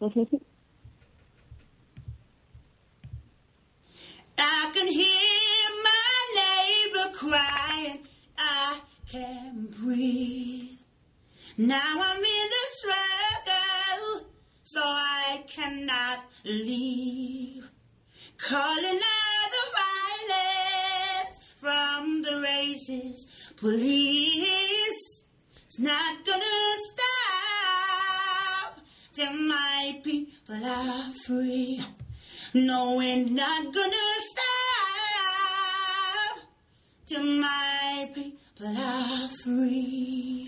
I can hear my neighbor crying. I can't breathe. Now I'm in the struggle, so I cannot leave. Calling out the violence from the racist police. It's not gonna stop till my people are free. No, we're not gonna stop till my people are free.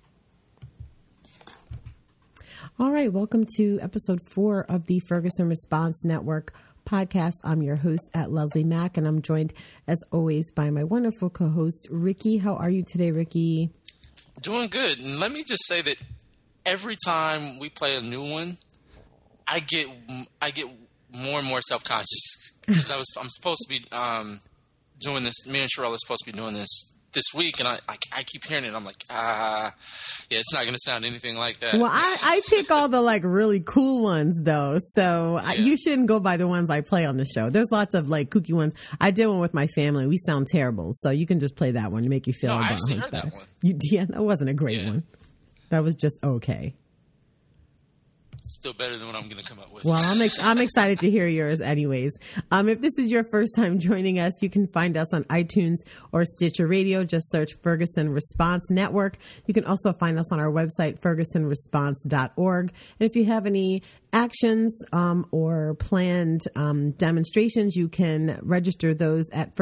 All right, welcome to episode 4 of the Ferguson Response Network podcast. I'm your host at Leslie Mack, and I'm joined, as always, by my wonderful co-host, Ricky. How are you today, Ricky? Doing good. And let me just say that every time we play a new one, I get more and more self-conscious because I'm supposed to be doing this. Me and Sherelle are supposed to be doing this week, and I keep hearing it. I'm like, yeah, it's not going to sound anything like that. Well, I pick all the really cool ones though, so yeah. You shouldn't go by the ones I play on the show. There's lots of kooky ones. I did one with my family. We sound terrible, so you can just play that one to make you feel. No, I actually heard better. That one. Yeah, that wasn't a great one. That was just okay. Still better than what I'm going to come up with. Well, I'm excited to hear yours anyways. If this is your first time joining us, you can find us on iTunes or Stitcher Radio. Just search Ferguson Response Network. You can also find us on our website, fergusonresponse.org. And if you have any actions or planned demonstrastrations, you can register those at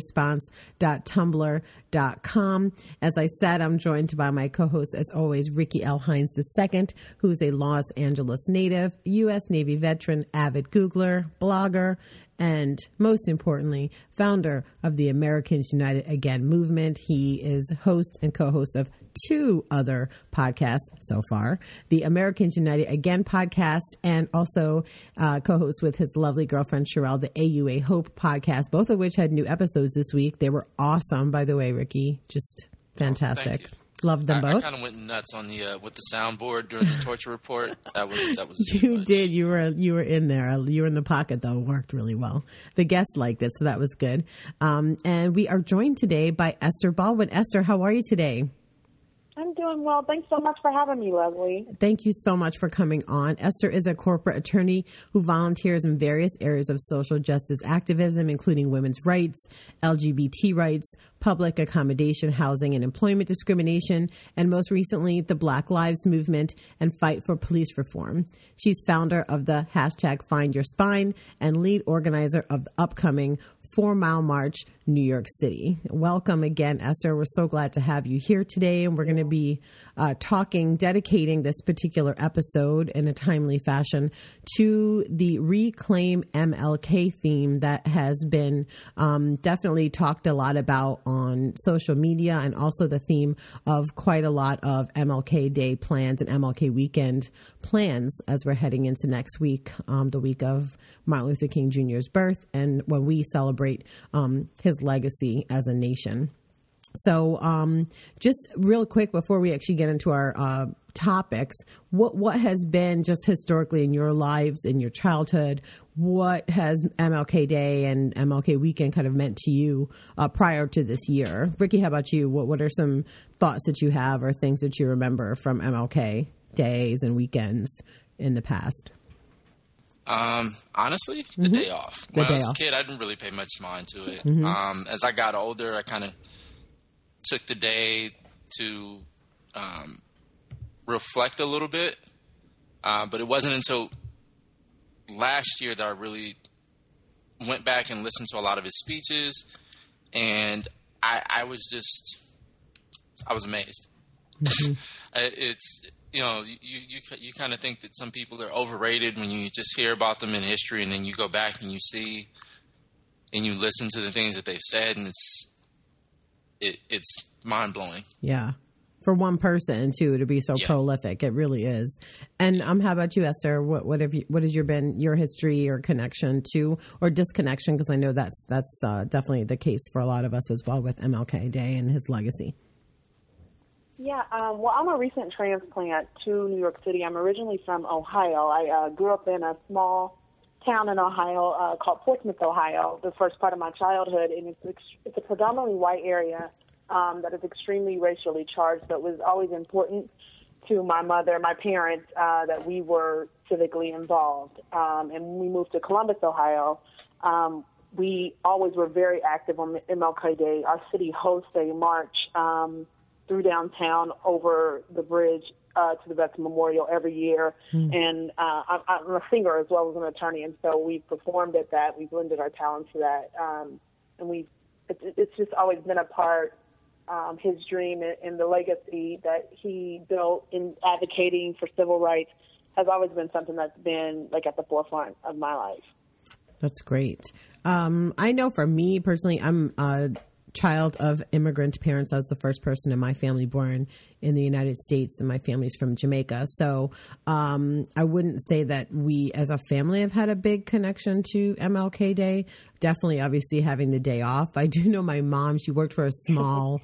fergusonresponse.tumblr.com. As I said, I'm joined by my co-host, as always, Ricky L. Hines II, who's a Los Angeles native, U.S. Navy veteran, avid Googler, blogger, and most importantly, founder of the Americans United Again movement. He is host and co-host of 2 other podcasts so far, the Americans United Again podcast, and also co-host with his lovely girlfriend Sherelle, the AUA Hope podcast, both of which had new episodes this week. They were awesome, by the way, Ricky. Just fantastic. Loved them both. I kind of went nuts on the with the soundboard during the torture report. That was you did. You were in there. You were in the pocket though. It worked really well. The guests liked it, so that was good. And we are joined today by Esther Baldwin. Esther, how are you today? I'm doing well. Thanks so much for having me, Leslie. Thank you so much for coming on. Esther is a corporate attorney who volunteers in various areas of social justice activism, including women's rights, LGBT rights, public accommodation, housing and employment discrimination, and most recently, the Black Lives Movement and fight for police reform. She's founder of the hashtag Find Your Spine and lead organizer of the upcoming 4 Mile March, New York City. Welcome again, Esther. We're so glad to have you here today, and we're going to be dedicating this particular episode in a timely fashion to the Reclaim MLK theme that has been definitely talked a lot about on social media, and also the theme of quite a lot of MLK Day plans and MLK weekend plans as we're heading into next week, the week of Martin Luther King Jr.'s birth, and when we celebrate his legacy as a nation. So just real quick before we actually get into our topics, what has been just historically in your lives, in your childhood, what has MLK Day and MLK weekend kind of meant to you prior to this year? Ricky, how about you? What are some thoughts that you have or things that you remember from MLK days and weekends in the past? Honestly, the day off. When I was a kid, I didn't really pay much mind to it. As I got older, I kind of took the day to reflect a little bit. But it wasn't until last year that I really went back and listened to a lot of his speeches, and I was amazed. It's, you kind of think that some people are overrated when you just hear about them in history, and then you go back and you see and you listen to the things that they've said, and it's mind blowing. Yeah. For one person too, to be so prolific, it really is. And how about you, Esther? What has been your history or connection to, or disconnection? Because I know that's definitely the case for a lot of us as well with MLK Day and his legacy. Yeah, well, I'm a recent transplant to New York City. I'm originally from Ohio. I grew up in a small town in Ohio called Portsmouth, Ohio, the first part of my childhood, and it's a predominantly white area that is extremely racially charged, so it was always important to my mother, my parents, that we were civically involved. And when we moved to Columbus, Ohio, we always were very active on MLK Day. Our city hosts a march through downtown over the bridge to the Vets Memorial every year. And I'm a singer as well as an attorney, and so we performed at that. We blended our talents to that. And it's just always been a part, his dream and the legacy that he built in advocating for civil rights has always been something that's been like at the forefront of my life. That's great. I know for me personally, I'm a child of immigrant parents. I was the first person in my family born in the United States, and my family's from Jamaica. So I wouldn't say that we as a family have had a big connection to MLK Day. Definitely, obviously, having the day off. I do know my mom, she worked for a small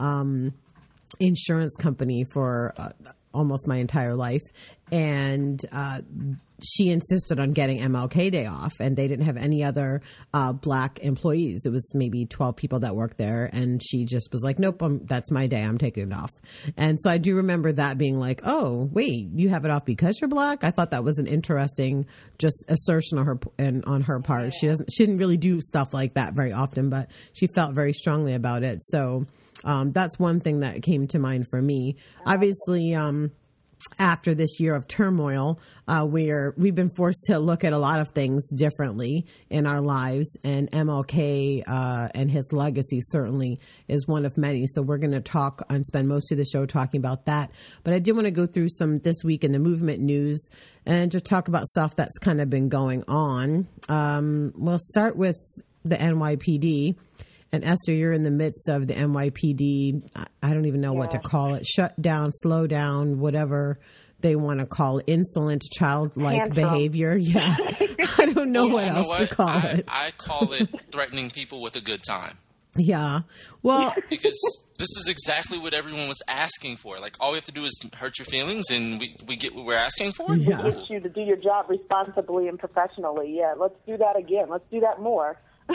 insurance company for almost my entire life. And she insisted on getting MLK Day off, and they didn't have any other black employees. It was maybe 12 people that worked there, and she just was like, nope, that's my day. I'm taking it off. And so I do remember that being like, oh, wait, you have it off because you're black? I thought that was an interesting just assertion on her part. She didn't really do stuff like that very often, but she felt very strongly about it. So that's one thing that came to mind for me. Obviously, after this year of turmoil, we've been forced to look at a lot of things differently in our lives, and MLK and his legacy certainly is one of many. So we're going to talk and spend most of the show talking about that. But I do want to go through some this week in the movement news and just talk about stuff that's kind of been going on. We'll start with the NYPD. And Esther, you're in the midst of the NYPD. I don't even know what to call it. Shut down, slow down, whatever they want to call it. Insolent, childlike behavior. Yeah. I don't know what else to call it. I call it threatening people with a good time. Yeah. Well, because this is exactly what everyone was asking for. Like, all we have to do is hurt your feelings and we get what we're asking for. Yeah. We want you to do your job responsibly and professionally. Yeah, let's do that again. Let's do that more.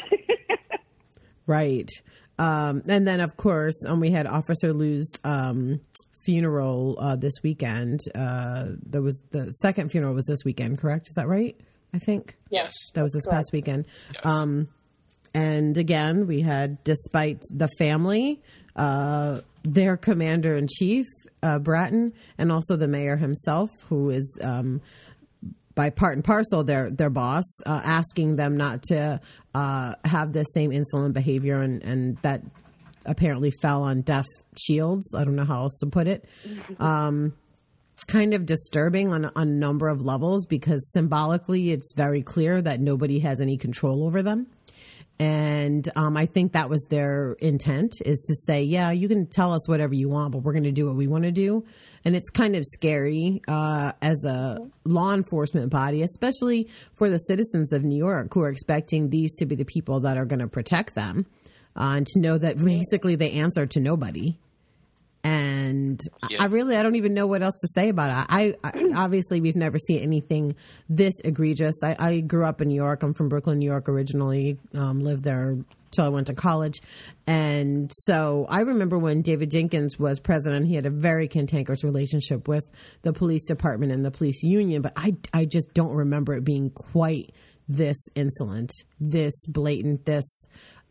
Right. And then, of course, we had Officer Liu's funeral this weekend. There was the second funeral was this weekend, correct? Is that right? I think. Yes. That was this past weekend. Yes. And again, we had, despite the family, their commander-in-chief, Bratton, and also the mayor himself, who is by part and parcel their boss, asking them not to have the same insolent behavior, and that apparently fell on deaf shields. I don't know how else to put it. Kind of disturbing on a number of levels, because symbolically it's very clear that nobody has any control over them. And I think that was their intent, is to say, yeah, you can tell us whatever you want, but we're going to do what we want to do. And it's kind of scary as a law enforcement body, especially for the citizens of New York who are expecting these to be the people that are going to protect them, and to know that basically they answer to nobody. And I don't even know what else to say about it. I obviously, we've never seen anything this egregious. I grew up in New York. I'm from Brooklyn, New York originally, lived there till I went to college. And so I remember when David Jenkins was president, he had a very cantankerous relationship with the police department and the police union. But I just don't remember it being quite this insolent, this blatant, this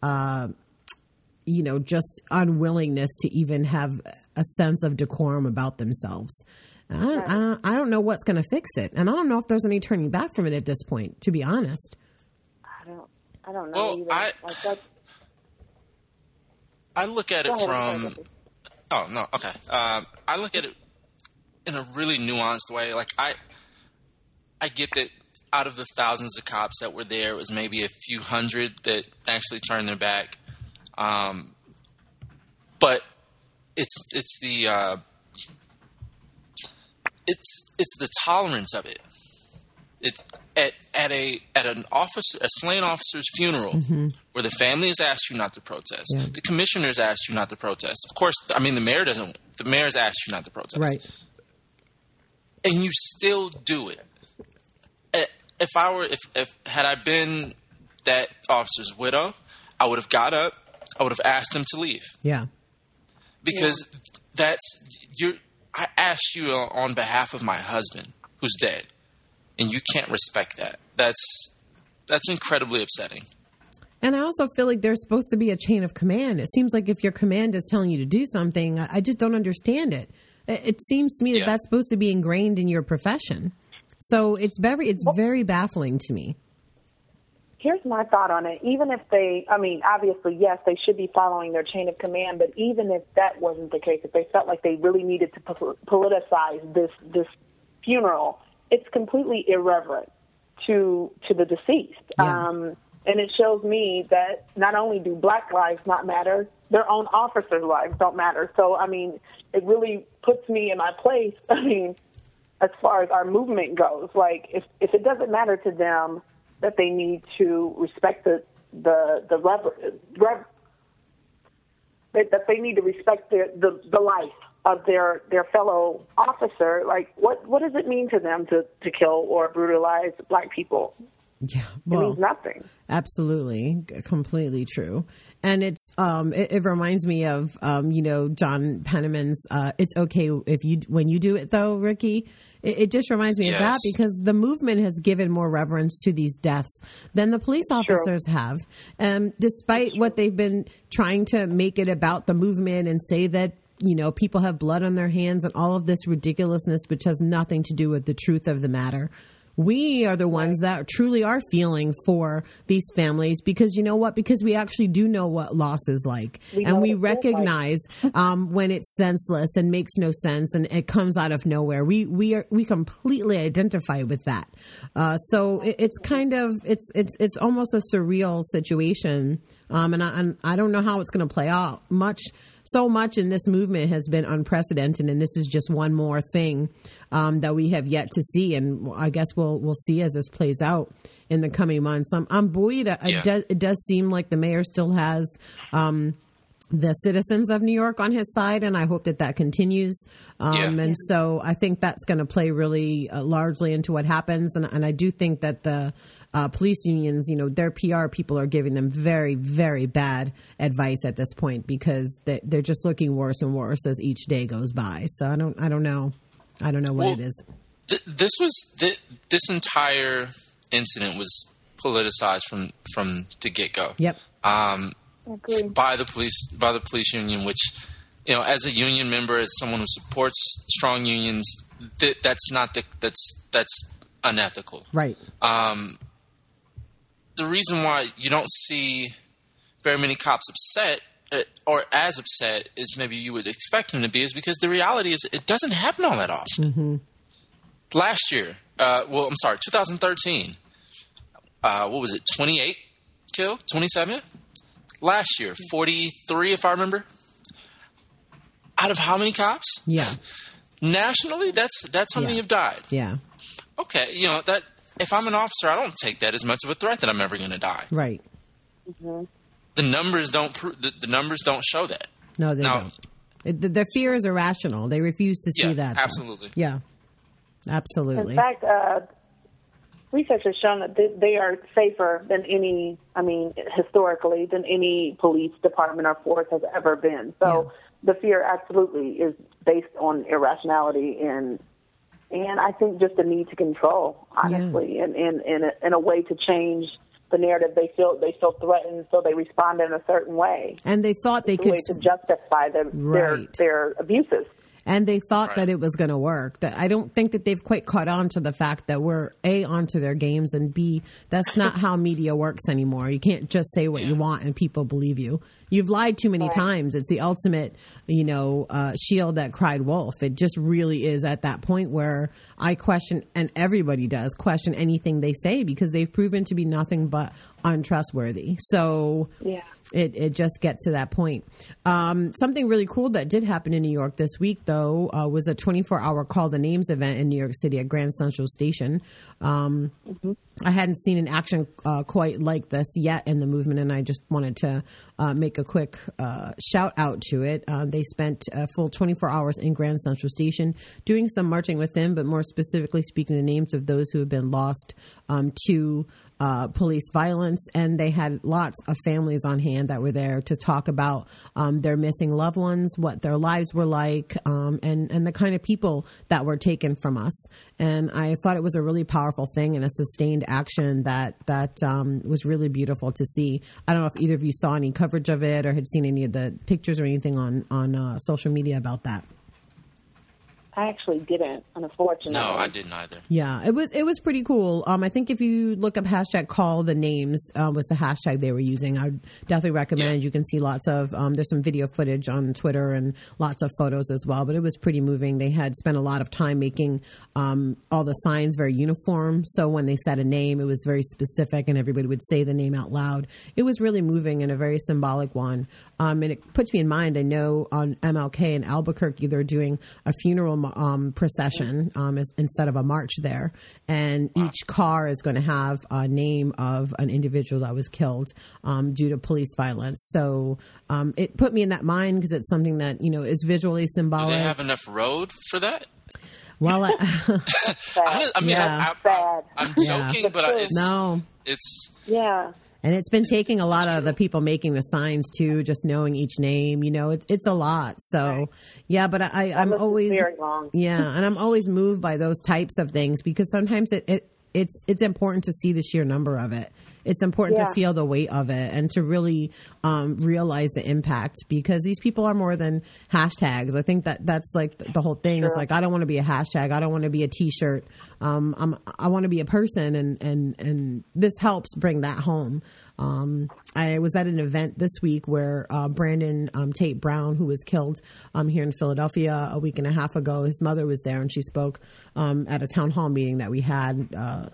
just unwillingness to even have a sense of decorum about themselves. I don't know what's going to fix it. And I don't know if there's any turning back from it at this point, to be honest. I don't know either. I look at it from... Oh, no, okay. I look at it in a really nuanced way. Like, I get that out of the thousands of cops that were there, it was maybe a few hundred that actually turned their back. But it's the tolerance of it. At an officer, a slain officer's funeral, where the family has asked you not to protest, the commissioners asked you not to protest. Of course, I mean, the mayor doesn't The mayor's asked you not to protest. Right. And you still do it. If had I been that officer's widow, I would have got up. I would have asked him to leave. Yeah. Because I asked you on behalf of my husband, who's dead, and you can't respect that. That's incredibly upsetting. And I also feel like there's supposed to be a chain of command. It seems like if your command is telling you to do something, I just don't understand it. It seems to me that that's supposed to be ingrained in your profession. So it's very baffling to me. Here's my thought on it. Even if obviously, yes, they should be following their chain of command, but even if that wasn't the case, if they felt like they really needed to politicize this funeral, it's completely irreverent to the deceased. Yeah. And it shows me that not only do black lives not matter, their own officers' lives don't matter. So, it really puts me in my place, as far as our movement goes. Like, if it doesn't matter to them that they need to respect that they need to respect the life of their fellow officer, like, what does it mean to them to kill or brutalize black people? Yeah, well, it means nothing. Absolutely, completely true. And it reminds me of John Penniman's "It's okay when you do it though," Ricky. It just reminds me of that, because the movement has given more reverence to these deaths than the police officers have. Despite what they've been trying to make it about the movement and say that, people have blood on their hands and all of this ridiculousness, which has nothing to do with the truth of the matter. We are the ones that truly are feeling for these families, because you know what? Because we actually do know what loss is like. And we recognize when it's senseless and makes no sense and it comes out of nowhere. We completely identify with that. So it's kind of, it's almost a surreal situation. And I don't know how it's going to play out. So much in this movement has been unprecedented, and this is just one more thing that we have yet to see. And I guess we'll see as this plays out in the coming months. I'm buoyed. It does seem like the mayor still has the citizens of New York on his side, and I hope that continues. And so I think that's going to play really largely into what happens. And I do think that the police unions, their PR people are giving them very, very bad advice at this point, because they're just looking worse and worse as each day goes by. So I don't know what it is. This entire incident was politicized from the get-go. Yep. By the police union, which, as a union member, as someone who supports strong unions, that's unethical. Right. The reason why you don't see very many cops upset or as upset as maybe you would expect them to be is because the reality is it doesn't happen all that often. Mm-hmm. Last year, 2013, what was it, 28 killed, 27? Last year, 43, if I remember. Out of how many cops? Yeah. Nationally, that's how many have died. Yeah. Okay, that if I'm an officer, I don't take that as much of a threat that I'm ever going to die. Right. Mm-hmm. The numbers don't the numbers don't show that. No, they don't. Their fear is irrational. They refuse to see that. Absolutely. Yeah. Absolutely. In fact, research has shown that they are safer than historically, than any police department or force has ever been. So the fear absolutely is based on irrationality and I think just a need to control, honestly, and in a way to change the narrative. They feel threatened, so they respond in a certain way. And they thought they could to justify their abuses. And they thought that it was going to work. That I don't think that they've quite caught on to the fact that we're A, onto their games, and B, that's not how media works anymore. You can't just say what you want and people believe you. You've lied too many times. It's the ultimate, shield that cried wolf. It just really is at that point where I question, and everybody does question anything they say, because they've proven to be nothing but untrustworthy. So it just gets to that point. Something really cool that did happen in New York this week, though, was a 24-hour Call the Names event in New York City at Grand Central Station. I hadn't seen an action quite like this yet in the movement, and I just wanted to make a quick shout out to it. They spent a full 24 hours in Grand Central Station doing some marching with them, but more specifically speaking the names of those who have been lost to police violence, and they had lots of families on hand that were there to talk about their missing loved ones, what their lives were like, and the kind of people that were taken from us. And I thought it was a really powerful thing and a sustained action that was really beautiful to see. I don't know if either of you saw any coverage of it or had seen any of the pictures or anything on social media about that. I actually didn't, unfortunately. No, I didn't either. Yeah, it was pretty cool. I think if you look up hashtag call the names was the hashtag they were using. I would definitely recommend. Yeah. You can see lots of there's some video footage on Twitter and lots of photos as well. But it was pretty moving. They had spent a lot of time making all the signs very uniform. So when they said a name, it was very specific, and everybody would say the name out loud. It was really moving and a very symbolic one. And it puts me in mind. I know on MLK in Albuquerque they're doing a funeral procession instead of a march there, and each car is going to have a name of an individual that was killed due to police violence. So it put me in that mind because it's something that is visually symbolic. Do they have enough road for that? Well, I'm joking, but it's yeah. And it's been taking a lot of the people making the signs too, just knowing each name. It's a lot. So, right. Yeah, but I'm always very long. Yeah, and I'm always moved by those types of things because sometimes it's important to see the sheer number of it. It's important to feel the weight of it and to really realize the impact because these people are more than hashtags. I think that's like the whole thing. Sure. It's like, I don't want to be a hashtag. I don't want to be a T-shirt. I want to be a person, and this helps bring that home. I was at an event this week where Brandon Tate Brown, who was killed here in Philadelphia a week and a half ago, his mother was there and she spoke at a town hall meeting that we had.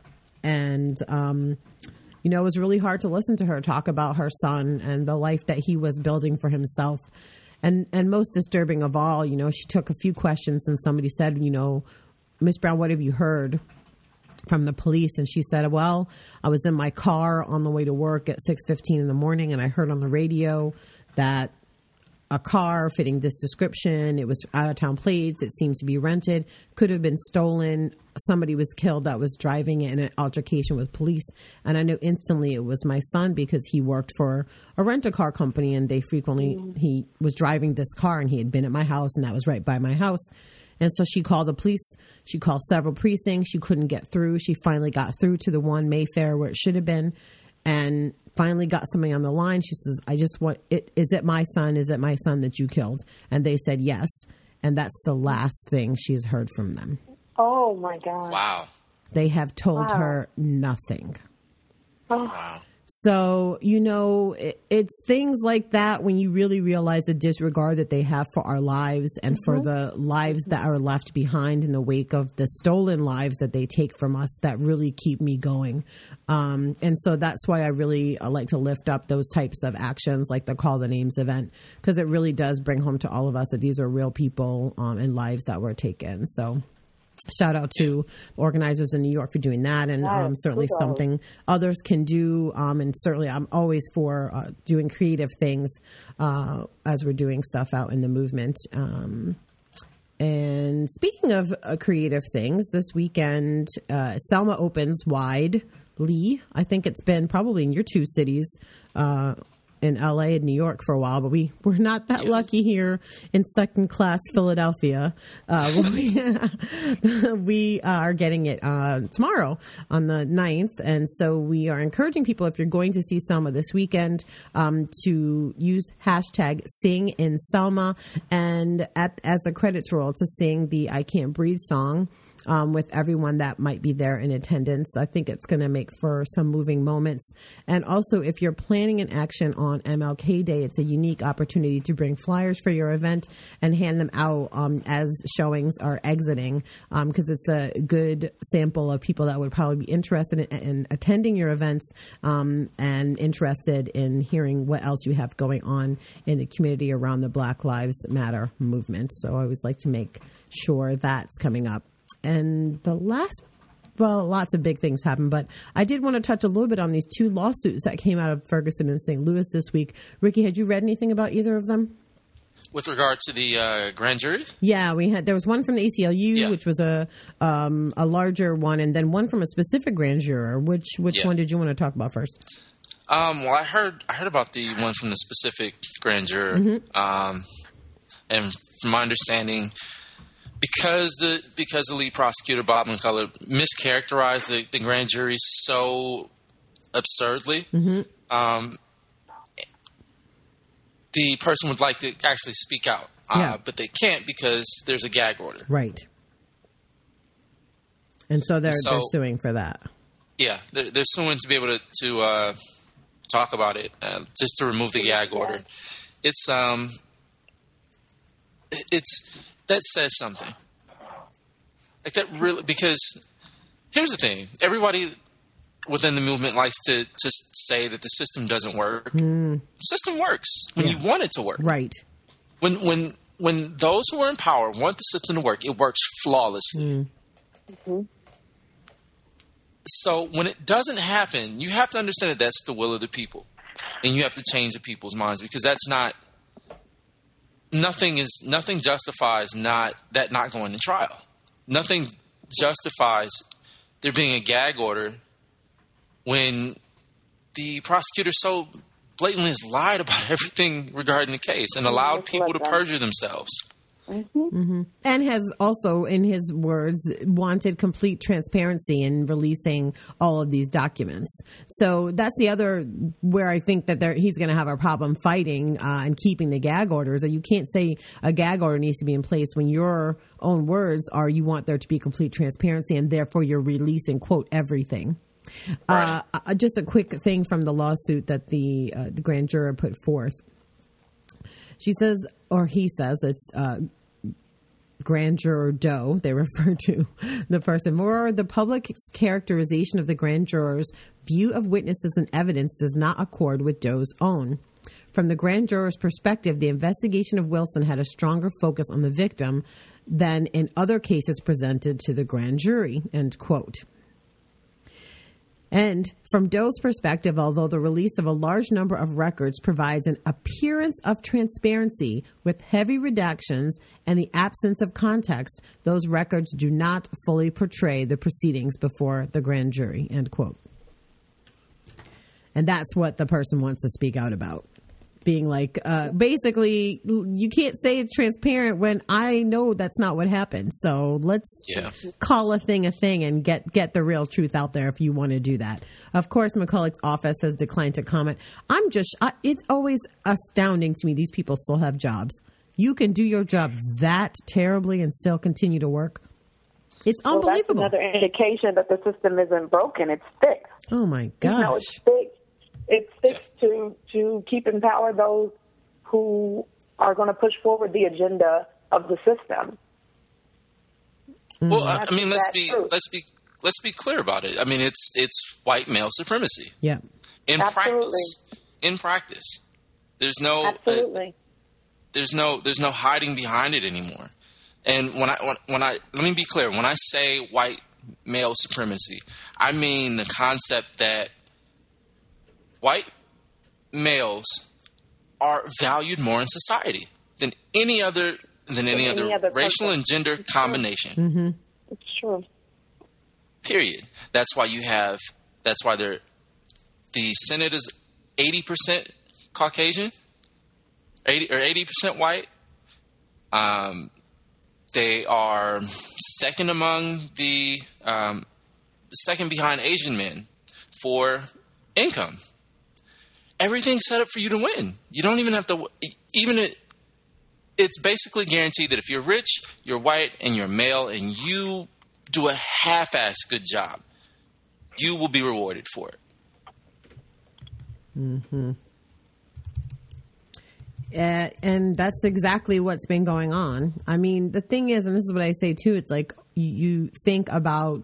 It was really hard to listen to her talk about her son and the life that he was building for himself. And most disturbing of all, she took a few questions and somebody said, Miss Brown, what have you heard from the police? And she said, well, I was in my car on the way to work at 6:15 in the morning and I heard on the radio that a car fitting this description, it was out of town plates, it seemed to be rented, could have been stolen. Somebody was killed that was driving it in an altercation with police. And I knew instantly it was my son because he worked for a rent-a-car company and he was driving this car and he had been at my house and that was right by my house. And so she called the police. She called several precincts. She couldn't get through. She finally got through to the one Mayfair where it should have been and finally got somebody on the line. She says, I just want it. Is it my son? Is it my son that you killed? And they said yes. And that's the last thing she's heard from them. Oh, my God. Wow. They have told her nothing. Oh. Wow. So, it's things like that when you really realize the disregard that they have for our lives and for the lives that are left behind in the wake of the stolen lives that they take from us that really keep me going. And so that's why I really like to lift up those types of actions like the Call the Names event, because it really does bring home to all of us that these are real people and lives that were taken. So shout out to organizers in New York for doing that, and certainly something others can do. And certainly I'm always for doing creative things as we're doing stuff out in the movement. And speaking of creative things, this weekend, Selma opens wide. Lee, I think it's been probably in your two cities, in LA and New York for a while, but we're not that lucky here in second class Philadelphia. We are getting it tomorrow on the 9th. And so we are encouraging people, if you're going to see Selma this weekend, to use hashtag Sing in Selma and as the credits roll to sing the I Can't Breathe song. With everyone that might be there in attendance. I think it's going to make for some moving moments. And also, if you're planning an action on MLK Day, it's a unique opportunity to bring flyers for your event and hand them out as showings are exiting, because it's a good sample of people that would probably be interested in attending your events and interested in hearing what else you have going on in the community around the Black Lives Matter movement. So I always like to make sure that's coming up. And the last lots of big things happened, but I did want to touch a little bit on these 2 lawsuits that came out of Ferguson and St. Louis this week. Ricky, had you read anything about either of them? With regard to the grand juries? Yeah, there was one from the ACLU, which was a larger one, and then one from a specific grand juror. Which one did you want to talk about first? Well, I heard about the one from the specific grand juror, and from my understanding, because the lead prosecutor Bob McCullough mischaracterized the grand jury so absurdly, the person would like to actually speak out, but they can't because there's a gag order. Right. And so they're suing for that. Yeah, they're suing to be able to talk about it, just to remove the gag order. It's that says something. Like that really, because here's the thing: everybody within the movement likes to say that the system doesn't work. The system works when you want it to work. Right. When those who are in power want the system to work, it works flawlessly. So when it doesn't happen, you have to understand that that's the will of the people, and you have to change the people's minds, because that's not. Nothing justifies not going to trial. Nothing justifies there being a gag order when the prosecutor so blatantly has lied about everything regarding the case and allowed people to perjure themselves. And has also, in his words, wanted complete transparency in releasing all of these documents. So that's the other where I think that he's going to have a problem fighting and keeping the gag orders. That you can't say a gag order needs to be in place when your own words are you want there to be complete transparency, and therefore you're releasing, quote, everything. Right. Just a quick thing from the lawsuit that the grand juror put forth. She says, or he says, it's Grand Juror Doe, they refer to the person. Moreover, the public's characterization of the grand juror's view of witnesses and evidence does not accord with Doe's own. From the grand juror's perspective, the investigation of Wilson had a stronger focus on the victim than in other cases presented to the grand jury, end quote. And from Doe's perspective, although the release of a large number of records provides an appearance of transparency with heavy redactions and the absence of context, those records do not fully portray the proceedings before the grand jury, end quote. And that's what the person wants to speak out about. Being like, basically, you can't say it's transparent when I know that's not what happened. So let's call a thing and get the real truth out there if you want to do that. Of course, McCullough's office has declined to comment. It's always astounding to me. These people still have jobs. You can do your job that terribly and still continue to work. It's unbelievable. That's another indication that the system isn't broken. It's fixed. Oh, my gosh. It's fixed. It's fixed to keep in power those who are going to push forward the agenda of the system. Well, I mean, let's be clear about it. I mean, it's white male supremacy. Yeah. In practice, there's no there's no hiding behind it anymore. And when I let me be clear, when I say white male supremacy, I mean the concept that white males are valued more in society than any other racial and gender combination. Mm-hmm. It's true. Period. That's why the Senate is 80% Caucasian, 80% white. They are second behind Asian men for income. Everything's set up for you to win. You don't even have to. It's basically guaranteed that if you're rich, you're white, and you're male, and you do a half-assed good job, you will be rewarded for it. Mm-hmm. And that's exactly what's been going on. I mean, the thing is, and this is what I say too, it's like you think about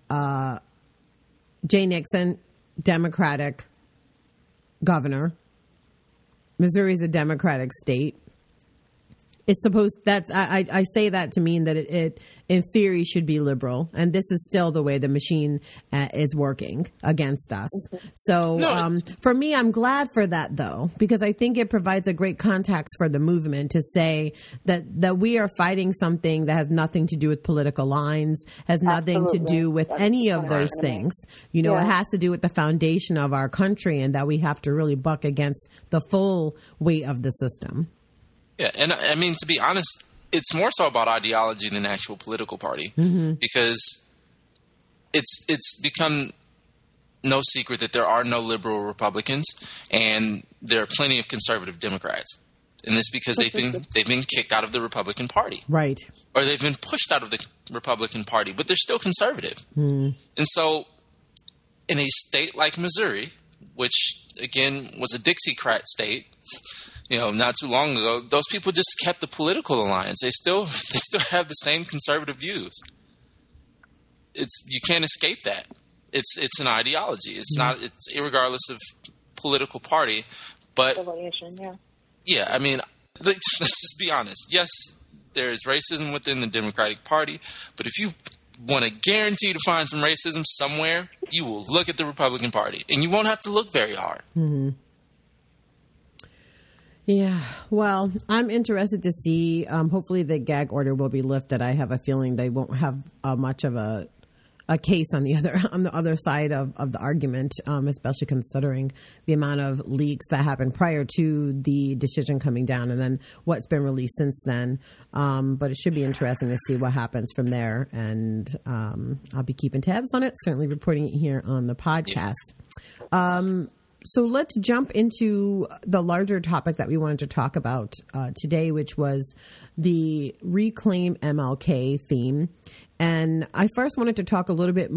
Jay Nixon, Democratic governor. Missouri is a Democratic state. it's supposed that's I say that to mean that it in theory should be liberal, and this is still the way the machine is working against us. So for me, I'm glad for that though, because I think it provides a great context for the movement to say that we are fighting something that has nothing to do with political lines, has nothing to do with any of those things. You know, it has to do with the foundation of our country, and that we have to really buck against the full weight of the system. Yeah, and I mean, to be honest, it's more so about ideology than actual political party, because it's become no secret that there are no liberal Republicans and there are plenty of conservative Democrats. And this because they've been kicked out of the Republican Party. Right. Or they've been pushed out of the Republican Party, but they're still conservative. And so in a state like Missouri, which again was a Dixiecrat state, you know, not too long ago, those people just kept the political alliance. They still have the same conservative views. You can't escape that. It's an ideology. It's not. It's irregardless of political party. But yeah, I mean, let's just be honest. Yes, there is racism within the Democratic Party, but if you want to guarantee to find some racism somewhere, you will look at the Republican Party, and you won't have to look very hard. Yeah, well, I'm interested to see. Hopefully, the gag order will be lifted. I have a feeling they won't have much of a case on the other side of the argument, especially considering the amount of leaks that happened prior to the decision coming down, and then what's been released since then. But it should be interesting to see what happens from there, and I'll be keeping tabs on it. Certainly reporting it here on the podcast. So let's jump into the larger topic that we wanted to talk about today, which was the Reclaim MLK theme. And I first wanted to talk a little bit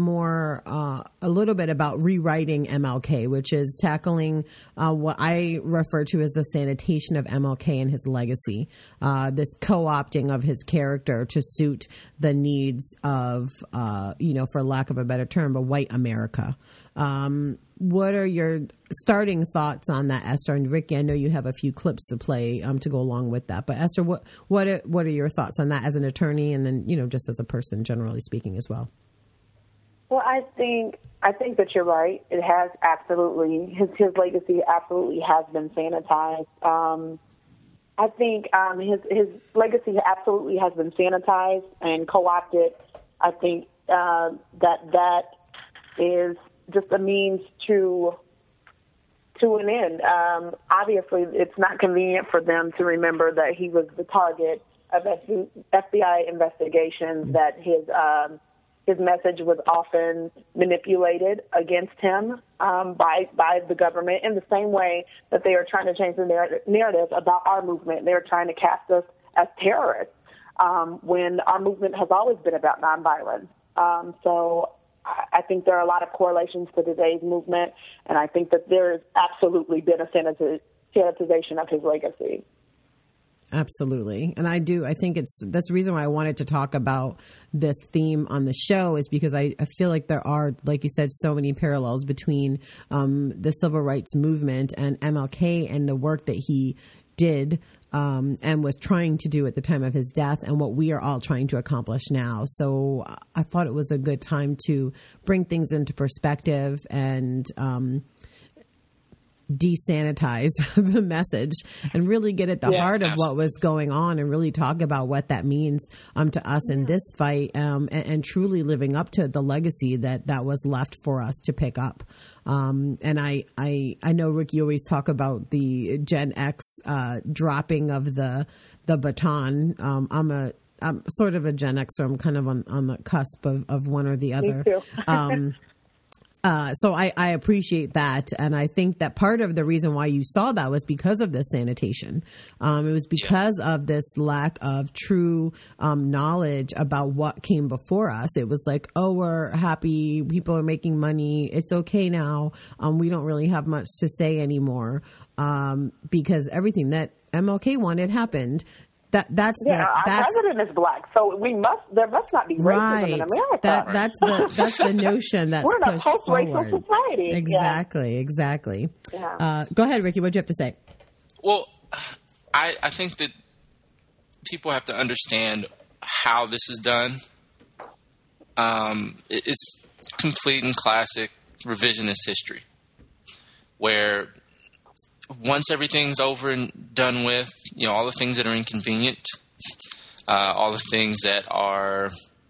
about rewriting MLK, which is tackling what I refer to as the sanitation of MLK and his legacy, this co-opting of his character to suit the needs of, for lack of a better term, a white America. What are your starting thoughts on that, Esther? And Ricky, I know you have a few clips to play to go along with that. But Esther, what are your thoughts on that as an attorney, and then just as a person, generally speaking, as well? Well, I think that you're right. It has absolutely his legacy absolutely has been sanitized. I think his legacy absolutely has been sanitized and co-opted. I think that is just a means to an end. Obviously, it's not convenient for them to remember that he was the target of FBI investigations, that his message was often manipulated against him by the government in the same way that they are trying to change the narrative about our movement. They're trying to cast us as terrorists when our movement has always been about nonviolence. So I think there are a lot of correlations to today's movement, and I think that there has absolutely been a sanitization of his legacy. Absolutely. And I think that's the reason why I wanted to talk about this theme on the show, is because I feel like there are, like you said, so many parallels between the civil rights movement and MLK and the work that he did and was trying to do at the time of his death, and what we are all trying to accomplish now. So I thought it was a good time to bring things into perspective and desanitize the message and really get at the heart of what was going on, and really talk about what that means to us in this fight, and truly living up to the legacy that was left for us to pick up. And I know, Rick, you always talk about the Gen X dropping of the baton. I'm sort of a Gen X, so I'm kind of on the cusp of one or the other. Me too. So I appreciate that. And I think that part of the reason why you saw that was because of this sanitation. It was because of this lack of true knowledge about what came before us. It was like, oh, we're happy. People are making money. It's okay now. We don't really have much to say anymore because everything that MLK wanted happened. Our president is black, so there must not be racism in America. That's the notion that's we're in a pushed post-racial forward. society. Exactly. Yeah. Go ahead, Ricky. What do you have to say? Well, I think that people have to understand how this is done. It's complete and classic revisionist history, where once everything's over and done with, all the things that are inconvenient, all the things that are,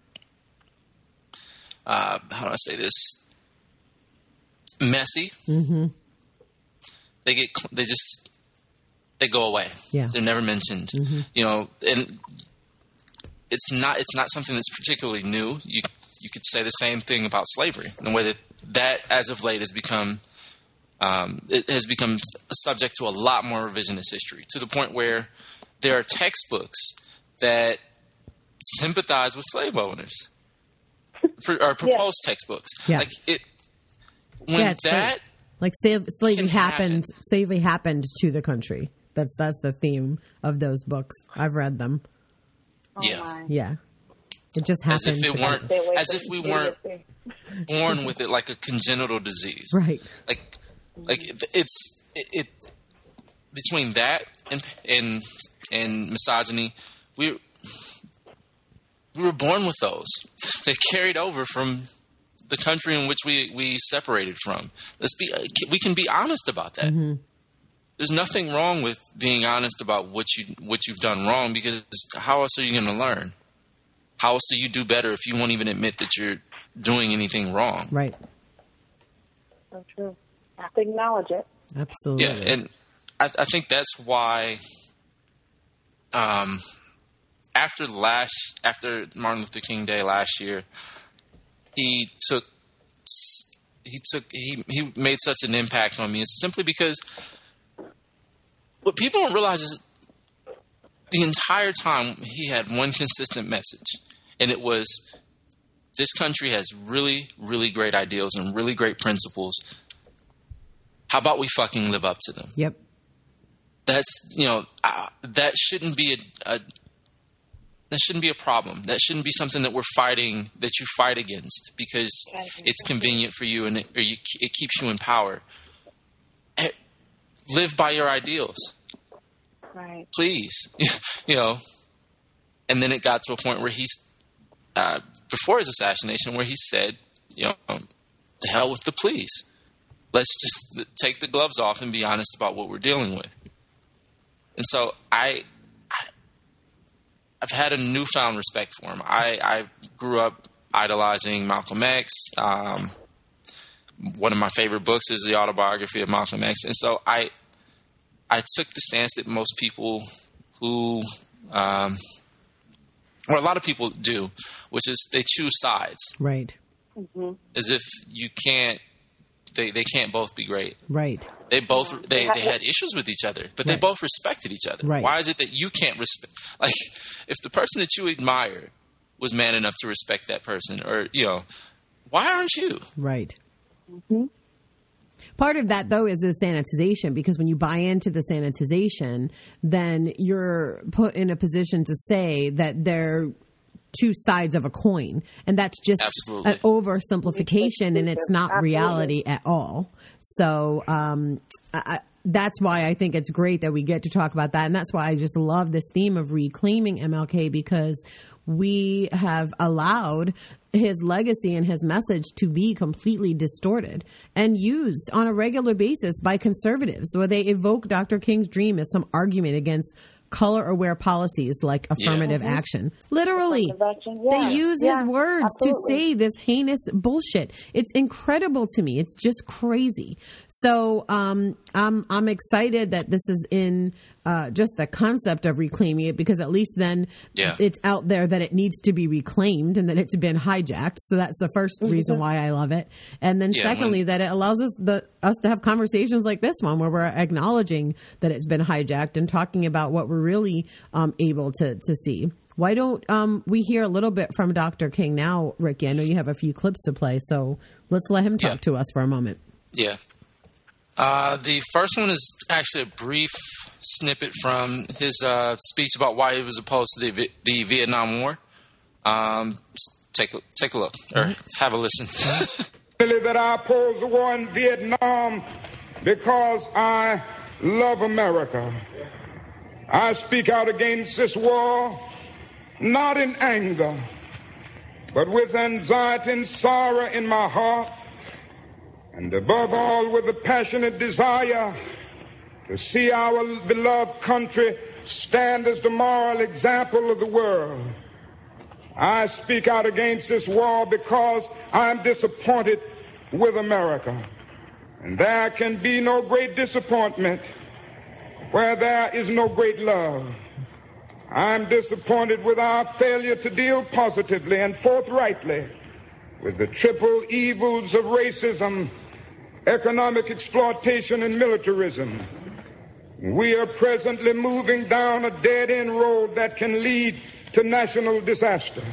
how do I say this, messy, they go away. Yeah. They're never mentioned. And it's not something that's particularly new. You could say the same thing about slavery, in the way that as of late has become it has become subject to a lot more revisionist history, to the point where there are textbooks that sympathize with slave owners, or proposed textbooks. Yeah. Slavery happened to the country. That's the theme of those books. I've read them. Yeah. It just happened. As if we weren't born with it, like a congenital disease. Right. Like it's between that and misogyny, we were born with those. They carried over from the country in which we separated from. We can be honest about that. Mm-hmm. There's nothing wrong with being honest about what you've done wrong, because how else are you going to learn? How else do you do better if you won't even admit that you're doing anything wrong? Right. So true. Have to acknowledge it. Absolutely. Yeah, and I think that's why after Martin Luther King Day last year, he made such an impact on me. It's simply because what people don't realize is the entire time he had one consistent message, and it was, this country has really, really great ideals and really great principles. How about we fucking live up to them? Yep. That's, that shouldn't be a problem. That shouldn't be something that you fight against because it's convenient for you and it keeps you in power. Live by your ideals. Right. Please. And then it got to a point where before his assassination, where he said, the hell with the please. Let's just take the gloves off and be honest about what we're dealing with. And so I've had a newfound respect for him. I grew up idolizing Malcolm X. One of my favorite books is the autobiography of Malcolm X. And so I took the stance that most people who, or a lot of people do, which is they choose sides. Right. Mm-hmm. As if you can't, they can't both be great. Right. They had issues with each other, but they both respected each other. Right. Why is it that you can't respect? Like, if the person that you admire was man enough to respect that person, or why aren't you? Right. Mm-hmm. Part of that, though, is the sanitization, because when you buy into the sanitization, then you're put in a position to say that they're two sides of a coin, and that's just Absolutely. An oversimplification, and it's not reality at all. So that's why I think it's great that we get to talk about that, and that's why I just love this theme of reclaiming MLK, because we have allowed his legacy and his message to be completely distorted and used on a regular basis by conservatives, where they evoke Dr. King's dream as some argument against color-aware policies like affirmative action. Literally, they use his words to say this heinous bullshit. It's incredible to me. It's just crazy. So I'm excited that this is in just the concept of reclaiming it, because at least then it's out there that it needs to be reclaimed and that it's been hijacked. So that's the first reason why I love it. And then secondly, that it allows us to have conversations like this one, where we're acknowledging that it's been hijacked and talking about what we're really able to see. Why don't we hear a little bit from Dr. King now, Ricky? I know you have a few clips to play, so let's let him talk to us for a moment. Yeah. The first one is actually a brief snippet from his speech about why he was opposed to the Vietnam War. Take a look, or have a listen. That I oppose the war in Vietnam because I love America. I speak out against this war not in anger, but with anxiety and sorrow in my heart, and above all with a passionate desire to see our beloved country stand as the moral example of the world. I speak out against this war because I'm disappointed with America. And there can be no great disappointment where there is no great love. I'm disappointed with our failure to deal positively and forthrightly with the triple evils of racism, economic exploitation, and militarism. We are presently moving down a dead-end road that can lead to national disaster.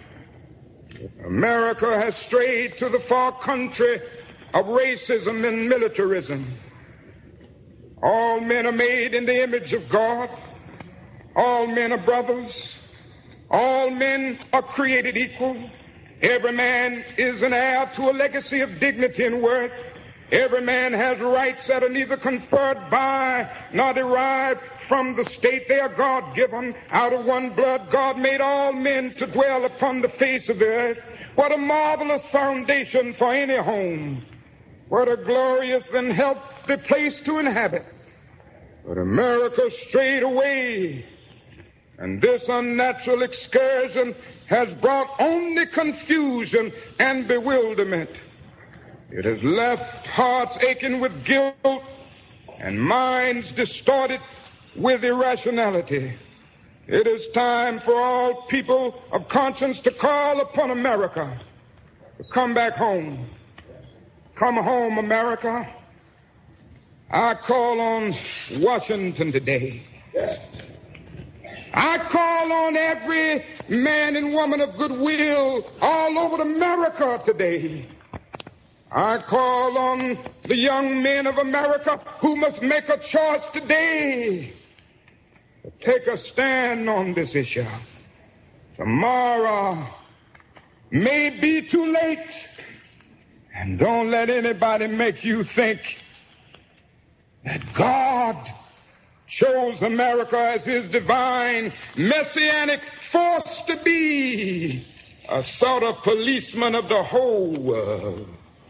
America has strayed to the far country of racism and militarism. All men are made in the image of God. All men are brothers. All men are created equal. Every man is an heir to a legacy of dignity and worth. Every man has rights that are neither conferred by nor derived from the state. They are God-given. Out of one blood, God made all men to dwell upon the face of the earth. What a marvelous foundation for any home. What a glorious and healthy place to inhabit. But America strayed away, and this unnatural excursion has brought only confusion and bewilderment. It has left hearts aching with guilt and minds distorted with irrationality. It is time for all people of conscience to call upon America to come back home. Come home, America. I call on Washington today. I call on every man and woman of goodwill all over America today. I call on the young men of America who must make a choice today to take a stand on this issue. Tomorrow may be too late. And don't let anybody make you think that God chose America as his divine messianic force to be a sort of policeman of the whole world.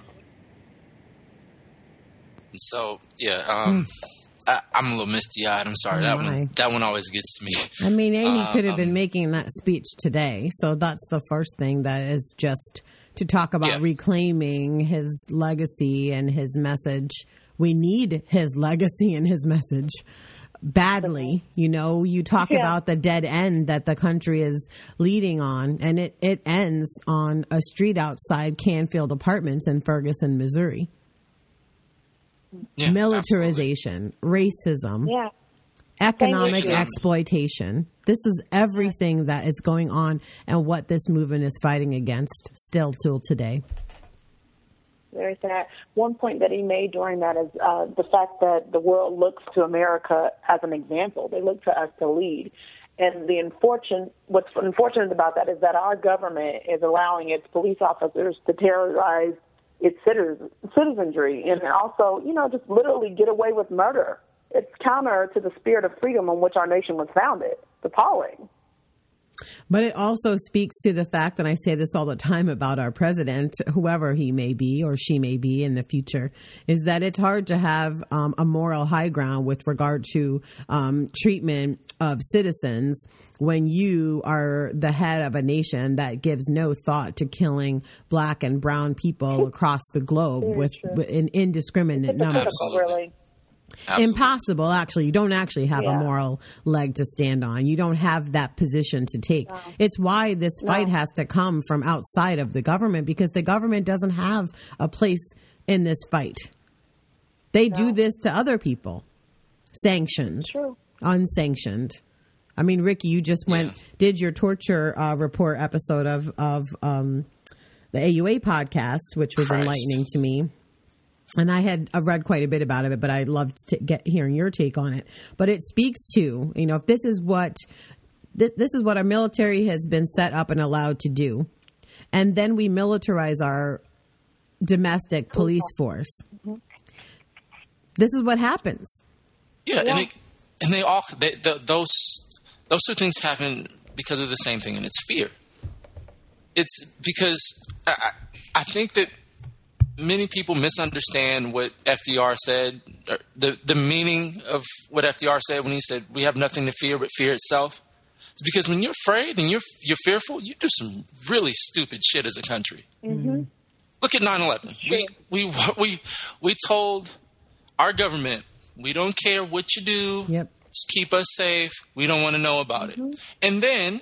So, yeah, I'm a little misty-eyed. I'm sorry. That one always gets me. I mean, he could have been making that speech today. So that's the first thing, that is just to talk about reclaiming his legacy and his message. We need his legacy and his message badly. You know, you talk about the dead end that the country is leading on, and it ends on a street outside Canfield Apartments in Ferguson, Missouri. Yeah, militarization, racism, economic exploitation. This is everything that is going on and what this movement is fighting against still till today. There's that. One point that he made during that is the fact that the world looks to America as an example. They look to us to lead. And what's unfortunate about that is that our government is allowing its police officers to terrorize its citizenry and also, just literally get away with murder. It's counter to the spirit of freedom on which our nation was founded. It's appalling. But it also speaks to the fact, and I say this all the time about our president, whoever he may be or she may be in the future, is that it's hard to have a moral high ground with regard to treatment of citizens when you are the head of a nation that gives no thought to killing black and brown people across the globe with an indiscriminate numbers. Really. Absolutely. Impossible, actually. You don't actually have a moral leg to stand on. You don't have that position to take. No. It's why this fight has to come from outside of the government, because the government doesn't have a place in this fight. They do this to other people. Sanctioned. True. Unsanctioned. I mean, Ricky, you just did your torture report episode of the AUA podcast, which was enlightening to me. And I read quite a bit about it, but I loved hearing your take on it. But it speaks to, if this is what our military has been set up and allowed to do, and then we militarize our domestic police force. This is what happens. Yeah, and those two things happen because of the same thing, and it's fear. It's because I think that many people misunderstand what FDR said, or the meaning of what FDR said when he said, we have nothing to fear but fear itself. It's because when you're afraid and you're fearful, you do some really stupid shit as a country. Mm-hmm. Look at 9/11. Sure. We told our government, we don't care what you do. Yep. Just keep us safe. We don't want to know about it. And then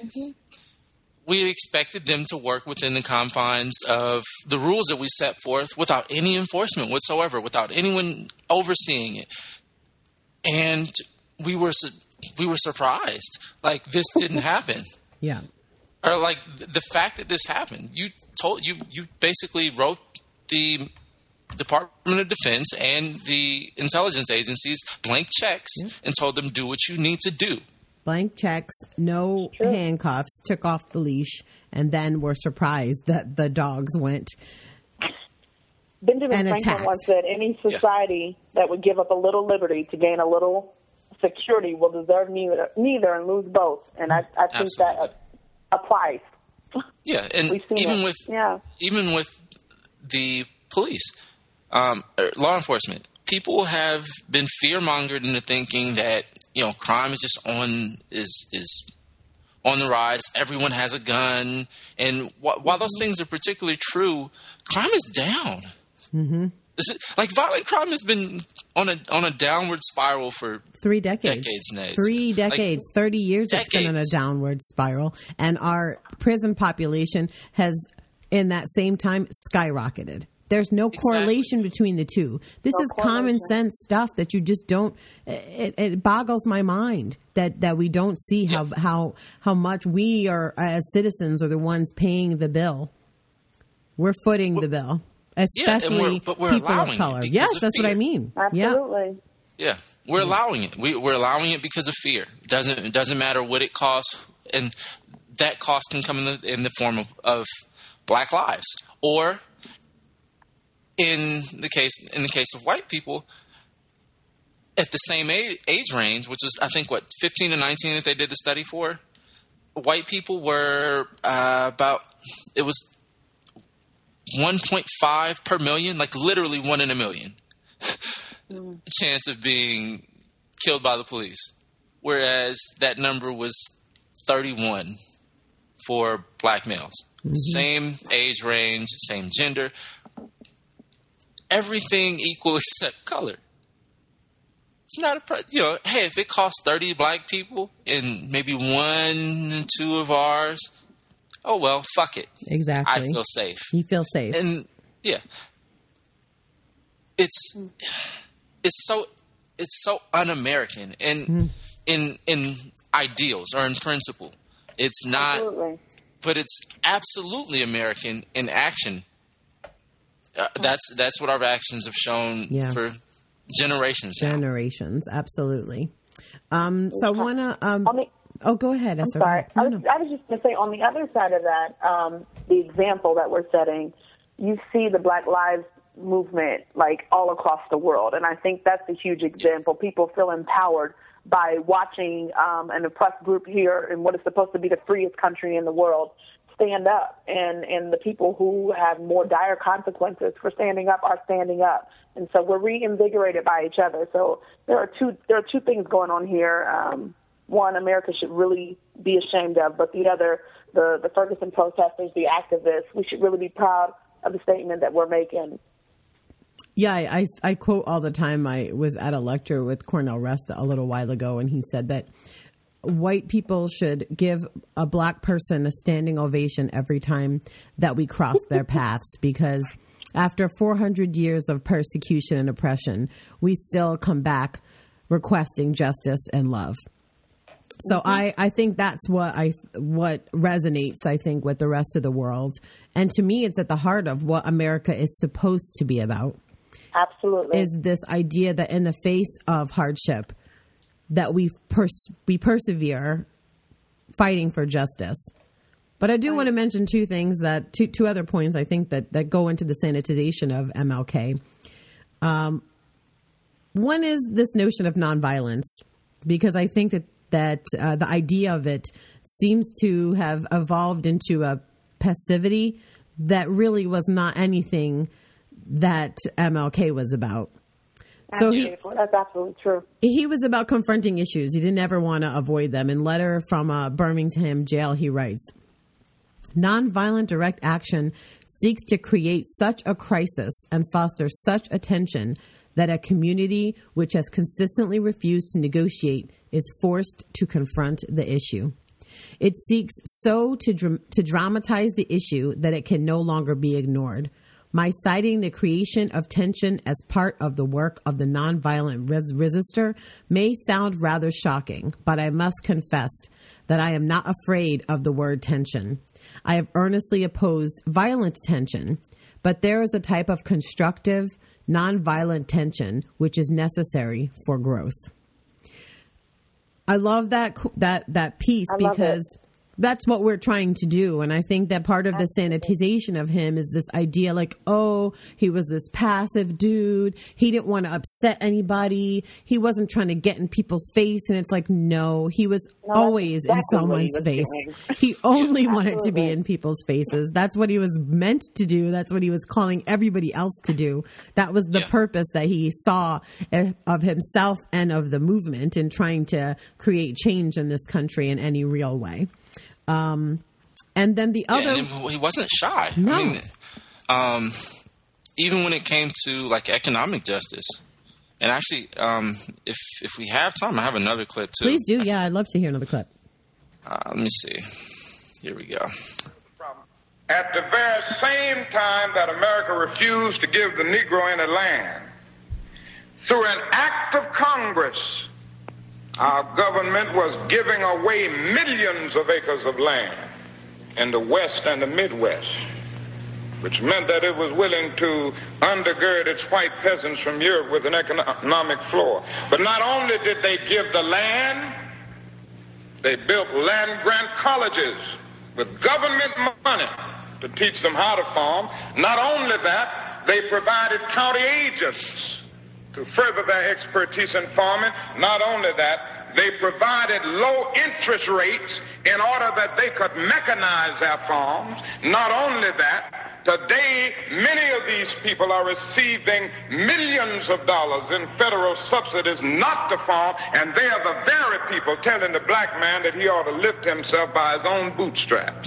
we expected them to work within the confines of the rules that we set forth without any enforcement whatsoever, without anyone overseeing it. And we were surprised. Like, this didn't happen. Yeah. Or like the fact that this happened. You basically wrote the Department of Defense and the intelligence agencies blank checks and told them, do what you need to do. Blank checks, no handcuffs, took off the leash, and then were surprised that the dogs went Benjamin and Franklin attacked. once said, any society that would give up a little liberty to gain a little security will deserve neither and lose both. And I think that applies. Yeah, and even with the police, law enforcement, people have been fear-mongered into thinking that, you know, crime is just is on the rise. Everyone has a gun, and while those things are particularly true, crime is down. Mm-hmm. Like, violent crime has been on a downward spiral for 3 decades. 3 decades, like, 30 years it's been on a downward spiral. And our prison population has, in that same time, skyrocketed. There's no correlation between the two. This is common sense stuff that you just don't. It boggles my mind that we don't see how much we are as citizens are the ones paying the bill. We're footing the bill, especially we're people of color. Yes, that's what I mean. Absolutely. Yeah, we're allowing it. We're allowing it because of fear. It doesn't matter what it costs, and that cost can come in the form of black lives, or in the case of white people, at the same age range, which was, I think, 15 to 19 that they did the study for, white people were it was 1.5 per million, like literally 1 in a million chance of being killed by the police, whereas that number was 31 for black males. Mm-hmm. Same age range, same gender. Everything equal except color. It's not hey, if it costs 30 black people and maybe 1 or 2 of ours, oh well, fuck it. Exactly. I feel safe. You feel safe. And yeah. It's so un-American and in ideals or in principle. It's not, absolutely. But it's absolutely American in action. That's what our actions have shown for generations now. Generations, absolutely. So I want to... go ahead, Esther. Sorry. I was just going to say, on the other side of that, the example that we're setting, you see the Black Lives Movement like all across the world, and I think that's a huge example. People feel empowered by watching an oppressed group here in what is supposed to be the freest country in the world stand up, and the people who have more dire consequences for standing up are standing up, and so we're reinvigorated by each other. So there are two things going on here. One, America should really be ashamed of, but the other, the Ferguson protesters, the activists, we should really be proud of the statement that we're making. Yeah, I quote all the time. I was at a lecture with Cornel West a little while ago, and he said that white people should give a black person a standing ovation every time that we cross their paths, because after 400 years of persecution and oppression, we still come back requesting justice and love. So I think that's what resonates, I think, with the rest of the world. And to me, it's at the heart of what America is supposed to be about. Absolutely. Is this idea that in the face of hardship, that we persevere fighting for justice. But I do want to mention two things, two other points, I think, that go into the sanitization of MLK. One is this notion of nonviolence. because I think that the idea of it seems to have evolved into a passivity that really was not anything that MLK was about. So that's absolutely true. He was about confronting issues. He didn't ever want to avoid them. In letter from Birmingham jail, he writes, "Nonviolent direct action seeks to create such a crisis and foster such a tension that a community which has consistently refused to negotiate is forced to confront the issue. It seeks so to dramatize the issue that it can no longer be ignored. My citing the creation of tension as part of the work of the nonviolent resistor may sound rather shocking, but I must confess that I am not afraid of the word tension. I have earnestly opposed violent tension, but there is a type of constructive, nonviolent tension which is necessary for growth." I love that piece because that's what we're trying to do. And I think that part of the sanitization of him is this idea like, oh, he was this passive dude. He didn't want to upset anybody. He wasn't trying to get in people's face. And it's like, no, he was always in someone's face. He only wanted to be in people's faces. That's what he was meant to do. That's what he was calling everybody else to do. That was the purpose that he saw of himself and of the movement in trying to create change in this country in any real way. And then the other, he wasn't shy. No. I mean, even when it came to like economic justice, and actually, if we have time, I have another clip too. Please do. Yeah, I'd love to hear another clip. Let me see. Here we go. At the very same time that America refused to give the Negro any land, through an act of Congress, our government was giving away millions of acres of land in the West and the Midwest, which meant that it was willing to undergird its white peasants from Europe with an economic floor. But not only did they give the land, they built land-grant colleges with government money to teach them how to farm. Not only that, they provided county agents to further their expertise in farming. Not only that, they provided low interest rates in order that they could mechanize their farms. Not only that, today many of these people are receiving millions of dollars in federal subsidies not to farm, and they are the very people telling the black man that he ought to lift himself by his own bootstraps.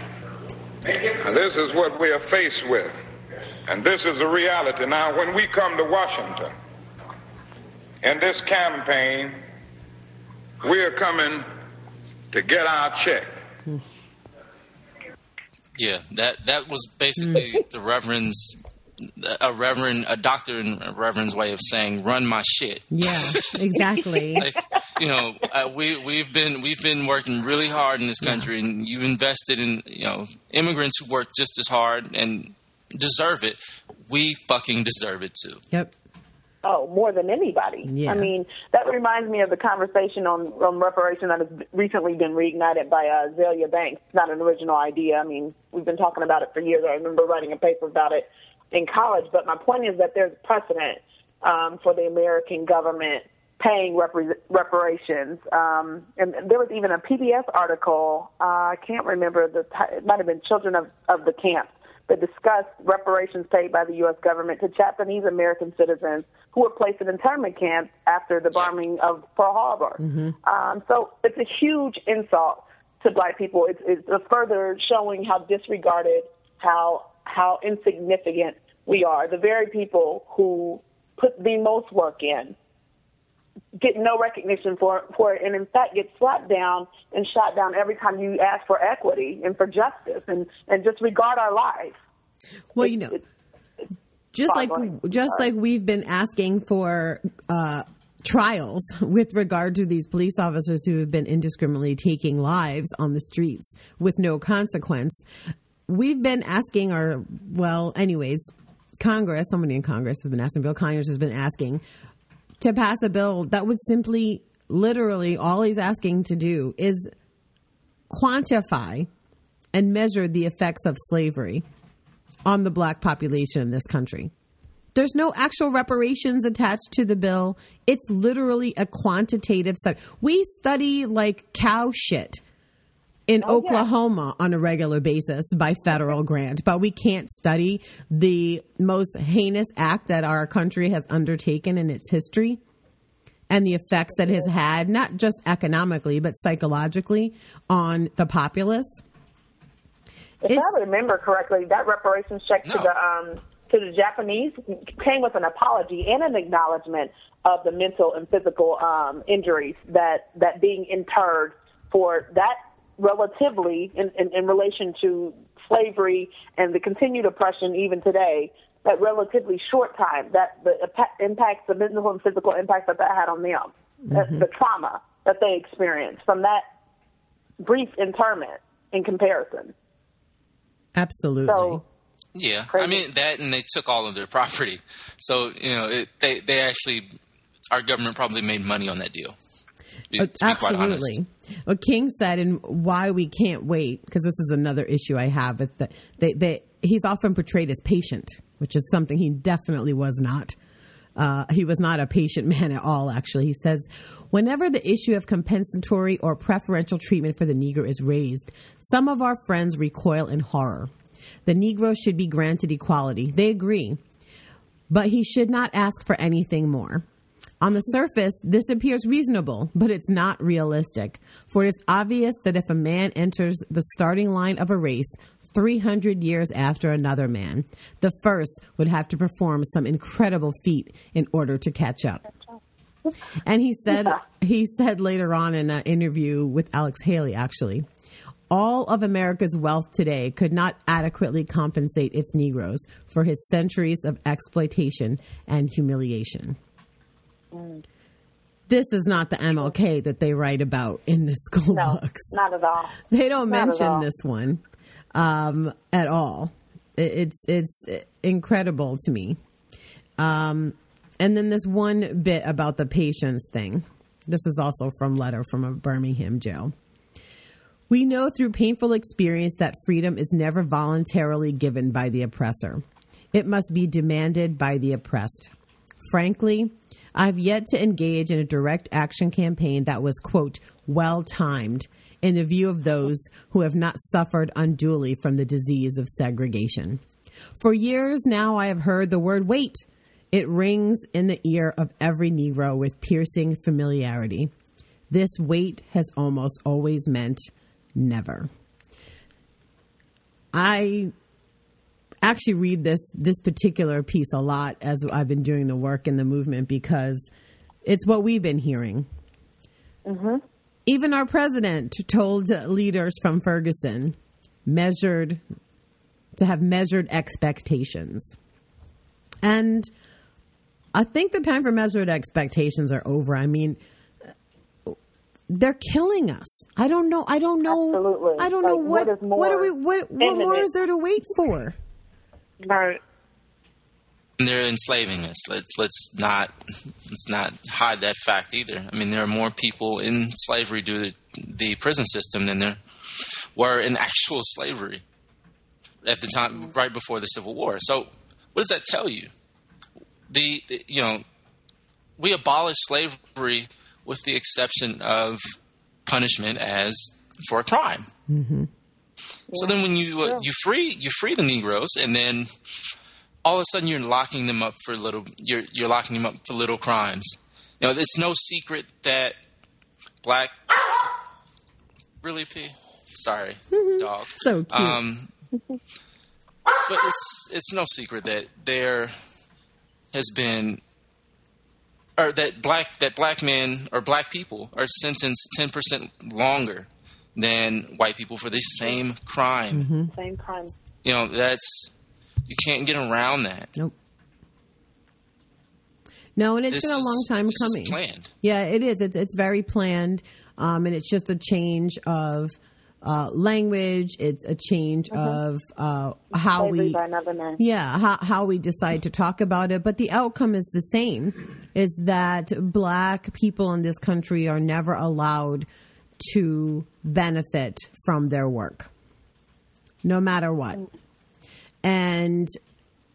Now, this is what we are faced with, and this is the reality. Now, when we come to Washington, in this campaign, we are coming to get our check. Yeah, that was basically the Reverend's, a doctor in a Reverend's way of saying, "Run my shit." Yeah, exactly. Like, you know, we've been working really hard in this country, and you've invested in, you know, immigrants who work just as hard and deserve it. We fucking deserve it too. Yep. Oh, more than anybody. Yeah. I mean, that reminds me of the conversation on reparation that has recently been reignited by Zelia Banks. It's not an original idea. I mean, we've been talking about it for years. I remember writing a paper about it in college. But my point is that there's precedent for the American government paying reparations. And there was even a PBS article, I can't remember, it might have been Children of the Camps, that discussed reparations paid by the U.S. government to Japanese American citizens who were placed in internment camps after the bombing of Pearl Harbor. Mm-hmm. So it's a huge insult to black people. It's a further showing how disregarded, how insignificant we are. The very people who put the most work in get no recognition for it, and in fact get slapped down and shot down every time you ask for equity and for justice and just regard our life. Well, you know, just like we've been asking for trials with regard to these police officers who have been indiscriminately taking lives on the streets with no consequence, we've been asking Congress, somebody in Congress has been asking, Bill Conyers has been asking to pass a bill that would simply, literally, all he's asking to do is quantify and measure the effects of slavery on the black population in this country. There's no actual reparations attached to the bill. It's literally a quantitative study. We study like cow shit in Oklahoma on a regular basis by federal grant, but we can't study the most heinous act that our country has undertaken in its history and the effects that it has had, not just economically, but psychologically on the populace. If I remember correctly, that reparations check to the Japanese came with an apology and an acknowledgement of the mental and physical injuries that being interred for that relatively in relation to slavery and the continued oppression even today, that relatively short time, that the impacts, the mental and physical impact that had on them, the trauma that they experienced from that brief interment in comparison. Absolutely. So, yeah, crazy. I mean that, and they took all of their property. So they actually, our government probably made money on that deal. To be quite honest. Absolutely. What King said, and why we can't wait, because this is another issue I have with he's often portrayed as patient, which is something he definitely was not. He was not a patient man at all, actually. He says, whenever the issue of compensatory or preferential treatment for the Negro is raised, some of our friends recoil in horror. The Negro should be granted equality. They agree. But he should not ask for anything more. On the surface, this appears reasonable, but it's not realistic. For it is obvious that if a man enters the starting line of a race 300 years after another man, the first would have to perform some incredible feat in order to catch up. And he said later on in an interview with Alex Haley, actually, all of America's wealth today could not adequately compensate its Negroes for his centuries of exploitation and humiliation. This is not the MLK that they write about in the school books. Not at all. They don't mention this one at all. It's incredible to me. And then this one bit about the patience thing. This is also from letter from a Birmingham jail. We know through painful experience that freedom is never voluntarily given by the oppressor. It must be demanded by the oppressed. Frankly, I've yet to engage in a direct action campaign that was, quote, well-timed in the view of those who have not suffered unduly from the disease of segregation. For years now, I have heard the word wait. It rings in the ear of every Negro with piercing familiarity. This wait has almost always meant never. I actually read this particular piece a lot as I've been doing the work in the movement because it's what we've been hearing. Mm-hmm. Even our president told leaders from Ferguson to have measured expectations. And I think the time for measured expectations are over. I mean, they're killing us. I don't know. Absolutely. I don't know what more is there to wait for? Right. They're enslaving us. Let's not hide that fact either. I mean, there are more people in slavery due to the prison system than there were in actual slavery at the time, right before the Civil War. So, what does that tell you? We abolished slavery with the exception of punishment as for a crime. Mm-hmm. So then when you free the Negroes, and then all of a sudden you're locking them up for little crimes. You know, it's no secret that black really P. Sorry, dog. So cute. But it's no secret that there has been, or that black men or black people are sentenced 10% longer than white people for the same crime. Mm-hmm. Same crime. You know, you can't get around that. Nope. No, and it's been a long time coming. This is planned. Yeah, it is. It's very planned, and it's just a change of language. It's a change of how we, how we decide to talk about it. But the outcome is the same: is that black people in this country are never allowed to benefit from their work, no matter what. And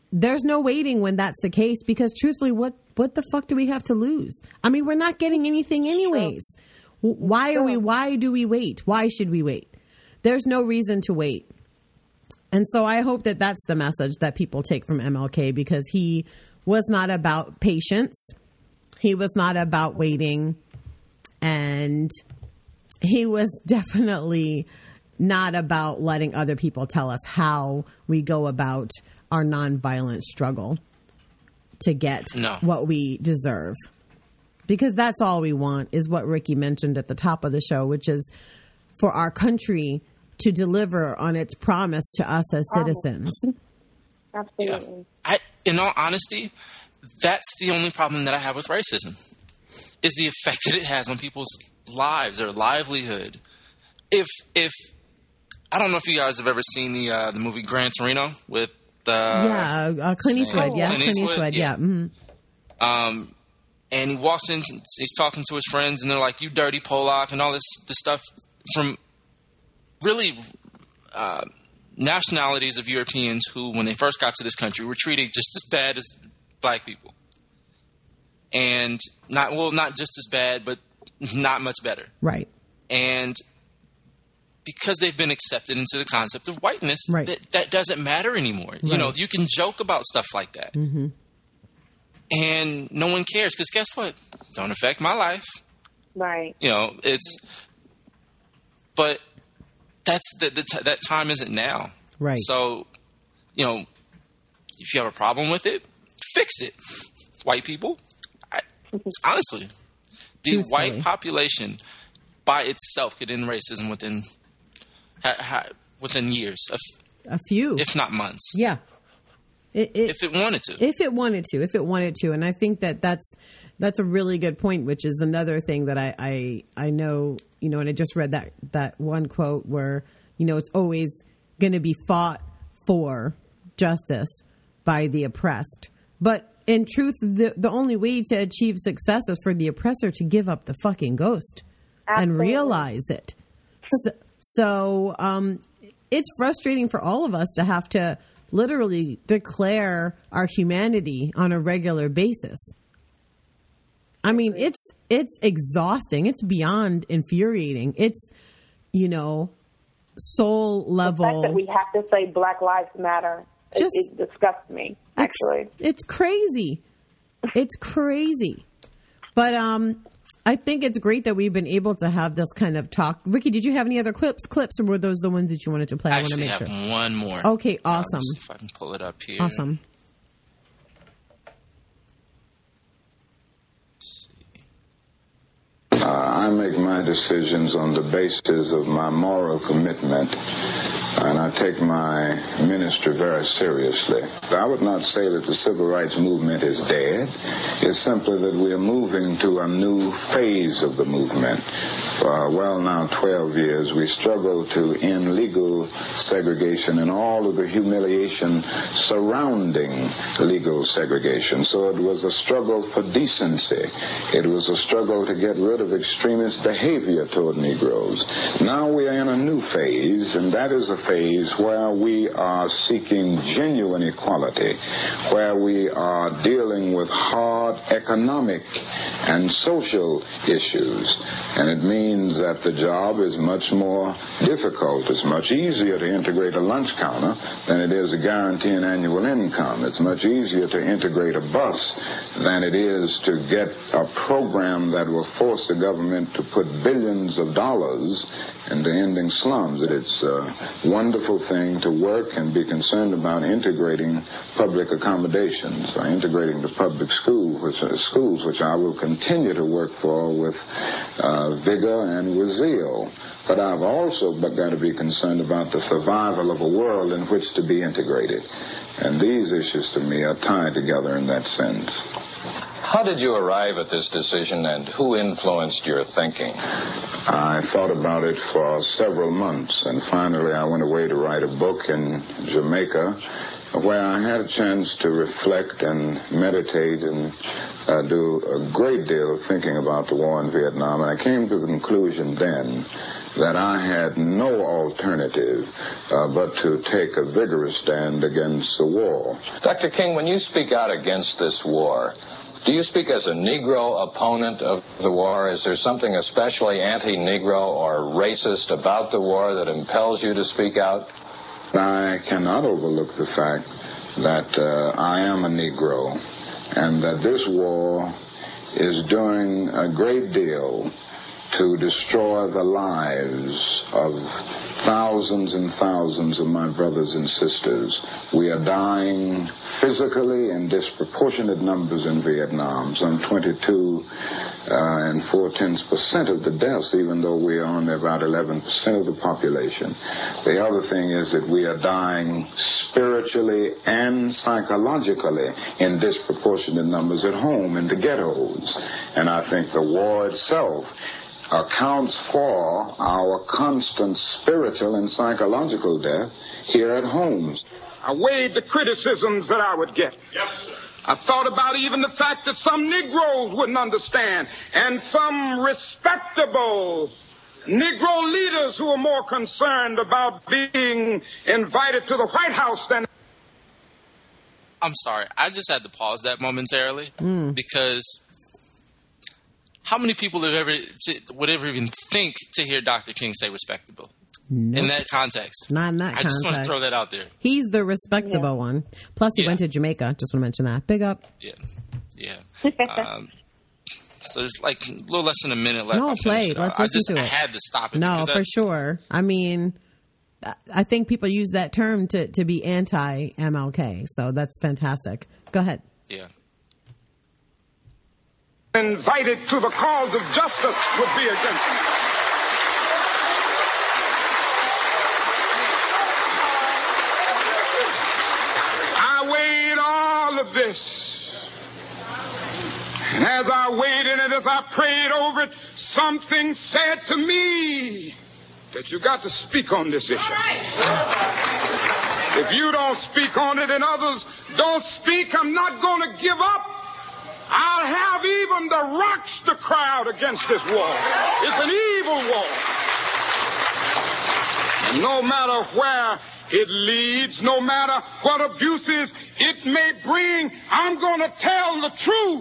there's no waiting when that's the case, because truthfully, what the fuck do we have to lose? I mean, we're not getting anything anyways. Why do we wait? Why should we wait? There's no reason to wait. And so I hope that that's the message that people take from MLK, because he was not about patience. He was not about waiting. And he was definitely not about letting other people tell us how we go about our nonviolent struggle to get what we deserve. Because that's all we want, is what Ricky mentioned at the top of the show, which is for our country to deliver on its promise to us as citizens. Absolutely. Yeah. In all honesty, that's the only problem that I have with racism, is the effect that it has on people's lives, their livelihood. If I don't know if you guys have ever seen the movie Gran Torino with Clint Eastwood. Clint Eastwood. Mm-hmm. And he walks in, he's talking to his friends, and they're like, "You dirty Polak," and all this stuff from really nationalities of Europeans who, when they first got to this country, were treated just as bad as black people. And not just as bad, but not much better. Right. And because they've been accepted into the concept of whiteness, that doesn't matter anymore. Right. You know, you can joke about stuff like that. Mm-hmm. And no one cares, because guess what? It don't affect my life. Right. You know, but that's that time isn't now. Right. So, you know, if you have a problem with it, fix it. White people, honestly, the white population by itself could end racism within years, a few, if not months. Yeah. If it wanted to. And I think that's a really good point, which is another thing that I know, you know, and I just read that one quote where, you know, it's always going to be fought for justice by the oppressed. But in truth, the only way to achieve success is for the oppressor to give up the fucking ghost. Absolutely. And realize it. So it's frustrating for all of us to have to literally declare our humanity on a regular basis. I mean, it's exhausting. It's beyond infuriating. It's, you know, soul level. The fact that we have to say Black Lives Matter, it disgusts me, actually. It's crazy. It's crazy. But I think it's great that we've been able to have this kind of talk. Ricky, did you have any other clips, or were those the ones that you wanted to play? I want to make sure. I have one more. Okay, awesome. See if I can pull it up here. Awesome. I make my decisions on the basis of my moral commitment, and I take my ministry very seriously. I would not say that the civil rights movement is dead. It's simply that we are moving to a new phase of the movement. For now 12 years, we struggle to end legal segregation and all of the humiliation surrounding legal segregation. So it was a struggle for decency. It was a struggle to get rid of extremist behavior toward Negroes. Now we are in a new phase, and that is a phase where we are seeking genuine equality, where we are dealing with hard economic and social issues. And it means that the job is much more difficult. It's much easier to integrate a lunch counter than it is to guarantee an annual income. It's much easier to integrate a bus than it is to get a program that will force the government to put billions of dollars into ending slums. It's a wonderful thing to work and be concerned about integrating public accommodations, or integrating the public schools, which I will continue to work for with vigor and with zeal. But I've also got to be concerned about the survival of a world in which to be integrated. And these issues to me are tied together in that sense. How did you arrive at this decision, and who influenced your thinking? I thought about it for several months, and finally I went away to write a book in Jamaica, where I had a chance to reflect and meditate and do a great deal of thinking about the war in Vietnam, and I came to the conclusion then that I had no alternative but to take a vigorous stand against the war. Dr. King, when you speak out against this war, do you speak as a Negro opponent of the war? Is there something especially anti-Negro or racist about the war that impels you to speak out? I cannot overlook the fact that I am a Negro and that this war is doing a great deal to destroy the lives of thousands and thousands of my brothers and sisters. We are dying physically in disproportionate numbers in Vietnam, some 22 and 4/10% of the deaths, even though we are only about 11% of the population. The other thing is that we are dying spiritually and psychologically in disproportionate numbers at home in the ghettos. And I think the war itself accounts for our constant spiritual and psychological death here at home. I weighed the criticisms that I would get. Yes, sir. I thought about even the fact that some Negroes wouldn't understand, and some respectable Negro leaders who are more concerned about being invited to the White House than... I'm sorry. I just had to pause that momentarily because how many people would ever even think to hear Dr. King say respectable? Nope. In that context. Not in that context. I just want to throw that out there. He's the respectable one. Plus, he went to Jamaica. Just want to mention that. Big up. Yeah. So there's like a little less than a minute left. No, play. Let's listen to it. I had to stop it. No, for sure. I mean, I think people use that term to be anti-MLK. So that's fantastic. Go ahead. Yeah. Invited to the cause of justice would be against them. I weighed all of this. And as I weighed in it, as I prayed over it, something said to me that you got to speak on this issue. If you don't speak on it and others don't speak, I'm not going to give up. I'll have even the rocks to cry out against this war. It's an evil war. And no matter where it leads, no matter what abuses it may bring, I'm going to tell the truth.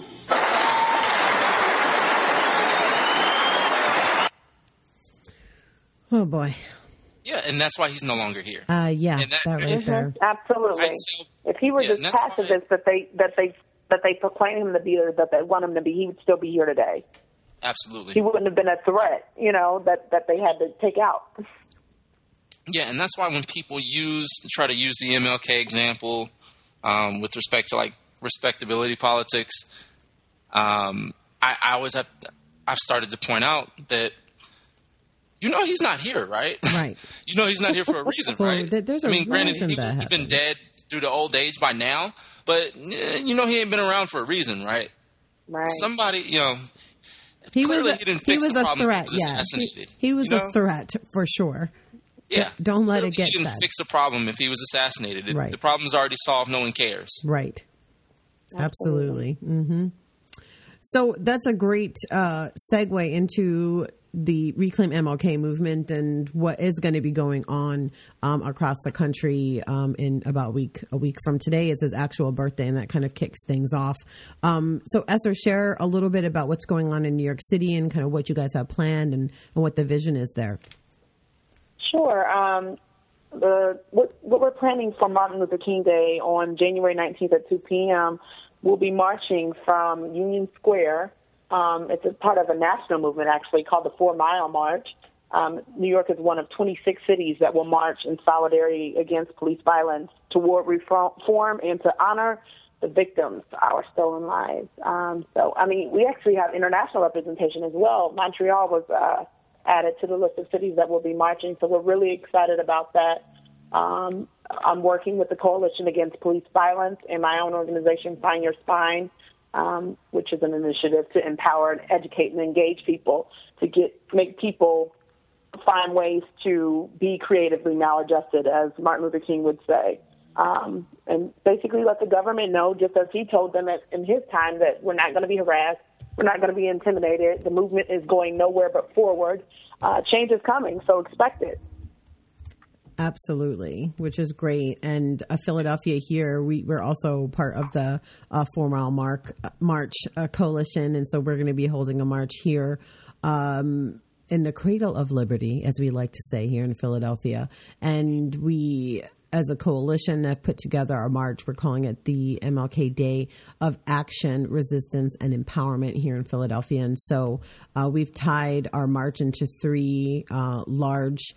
Oh, boy. Yeah, and that's why he's no longer here. Yeah, that right there. Absolutely. If he were just pacifist that they proclaim him to be or that they want him to be, he would still be here today. Absolutely. He wouldn't have been a threat, that they had to take out. Yeah, and that's why when people try to use the MLK example with respect to like respectability politics, I've started to point out that he's not here, right? Right. He's not here for a reason, right? There's a granted, reason he's been dead due to old age by now, but he ain't been around for a reason, right? Right. Somebody, he didn't fix the problem. Threat. He was assassinated. He was a threat for sure. Yeah. Don't let it get He didn't fix a problem if he was assassinated. Right. The problem's already solved. No one cares. Right. Absolutely. Mm-hmm. So that's a great segue into the Reclaim MLK movement and what is going to be going on across the country in about a week from today is his actual birthday, and that kind of kicks things off. So Esther, share a little bit about what's going on in New York City and kind of what you guys have planned and what the vision is there. Sure. What we're planning for Martin Luther King Day on January 19th at 2 p.m., we'll be marching from Union Square. It's a part of a national movement, actually, called the 4 Mile March. New York is one of 26 cities that will march in solidarity against police violence toward reform and to honor the victims to our stolen lives. We actually have international representation as well. Montreal was added to the list of cities that will be marching, so we're really excited about that. I'm working with the Coalition Against Police Violence and my own organization, Find Your Spine, which is an initiative to empower and educate and engage people to make people find ways to be creatively maladjusted, as Martin Luther King would say. and basically let the government know, just as he told them in his time, that we're not going to be harassed, we're not going to be intimidated, the movement is going nowhere but forward. Change is coming, so expect it. Absolutely, which is great. And Philadelphia here, we're also part of the 4 Mile March Coalition, and so we're going to be holding a march here in the Cradle of Liberty, as we like to say here in Philadelphia. And we, as a coalition, have put together our march. We're calling it the MLK Day of Action, Resistance, and Empowerment here in Philadelphia. And so we've tied our march into 3 large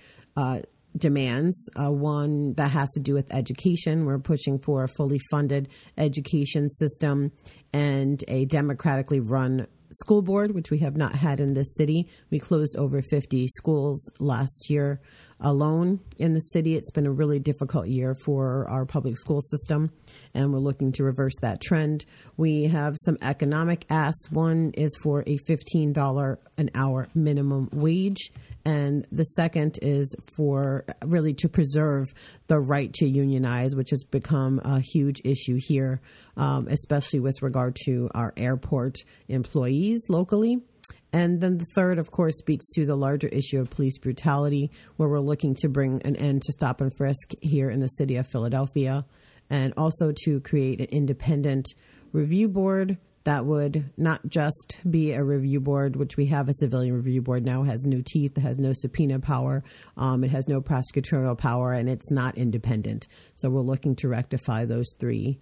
demands. One that has to do with education. We're pushing for a fully funded education system and a democratically run school board, which we have not had in this city. We closed over 50 schools last year alone in the city. It's been a really difficult year for our public school system, and we're looking to reverse that trend. We have some economic asks. One is for a $15 an hour minimum wage, and the second is for really to preserve the right to unionize, which has become a huge issue here, especially with regard to our airport employees locally. And then the third, of course, speaks to the larger issue of police brutality, where we're looking to bring an end to stop and frisk here in the city of Philadelphia, and also to create an independent review board that would not just be a review board, which we have a civilian review board now, has no teeth, it has no subpoena power, it has no prosecutorial power, and it's not independent. So we're looking to rectify those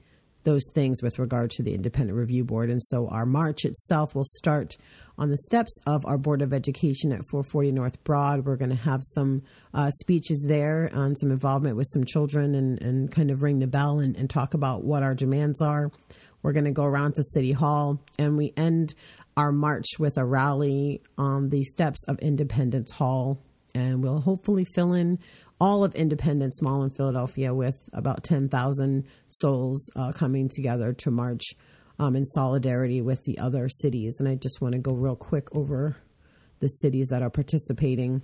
things with regard to the independent review board. And so our march itself will start on the steps of our Board of Education at 440 North Broad. We're going to have some speeches there on some involvement with some children and kind of ring the bell and talk about what our demands are. We're going to go around to City Hall, and we end our march with a rally on the steps of Independence Hall. And we'll hopefully fill in all of Independence Mall in Philadelphia with about 10,000 souls coming together to march in solidarity with the other cities. And I just want to go real quick over the cities that are participating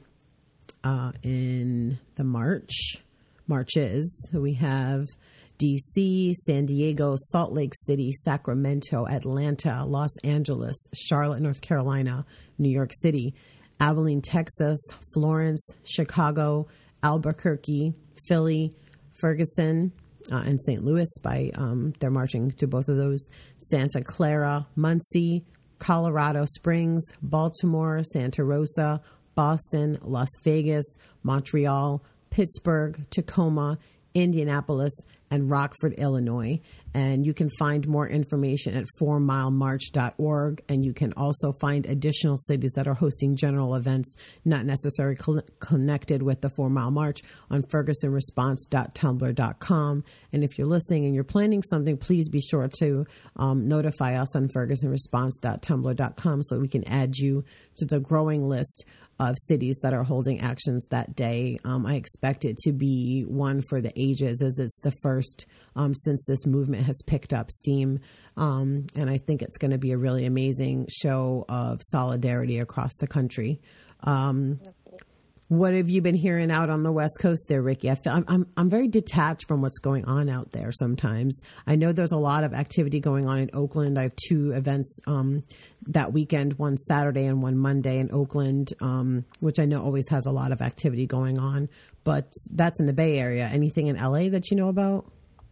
in the marches. We have D.C., San Diego, Salt Lake City, Sacramento, Atlanta, Los Angeles, Charlotte, North Carolina, New York City, Abilene, Texas, Florence, Chicago, Albuquerque, Philly, Ferguson, and St. Louis. They're marching to both of those. Santa Clara, Muncie, Colorado Springs, Baltimore, Santa Rosa, Boston, Las Vegas, Montreal, Pittsburgh, Tacoma, Indianapolis, and Rockford, Illinois. And you can find more information at 4milemarch.org. And you can also find additional cities that are hosting general events, not necessarily connected with the 4 Mile March, on fergusonresponse.tumblr.com. And if you're listening and you're planning something, please be sure to notify us on fergusonresponse.tumblr.com so we can add you to the growing list of cities that are holding actions that day. I expect it to be one for the ages, as it's the first since this movement has picked up steam. And I think it's going to be a really amazing show of solidarity across the country. What have you been hearing out on the West Coast there, Ricky? I'm very detached from what's going on out there sometimes. I know there's a lot of activity going on in Oakland. I have 2 events that weekend, one Saturday and one Monday in Oakland, which I know always has a lot of activity going on. But that's in the Bay Area. Anything in L.A. that you know about?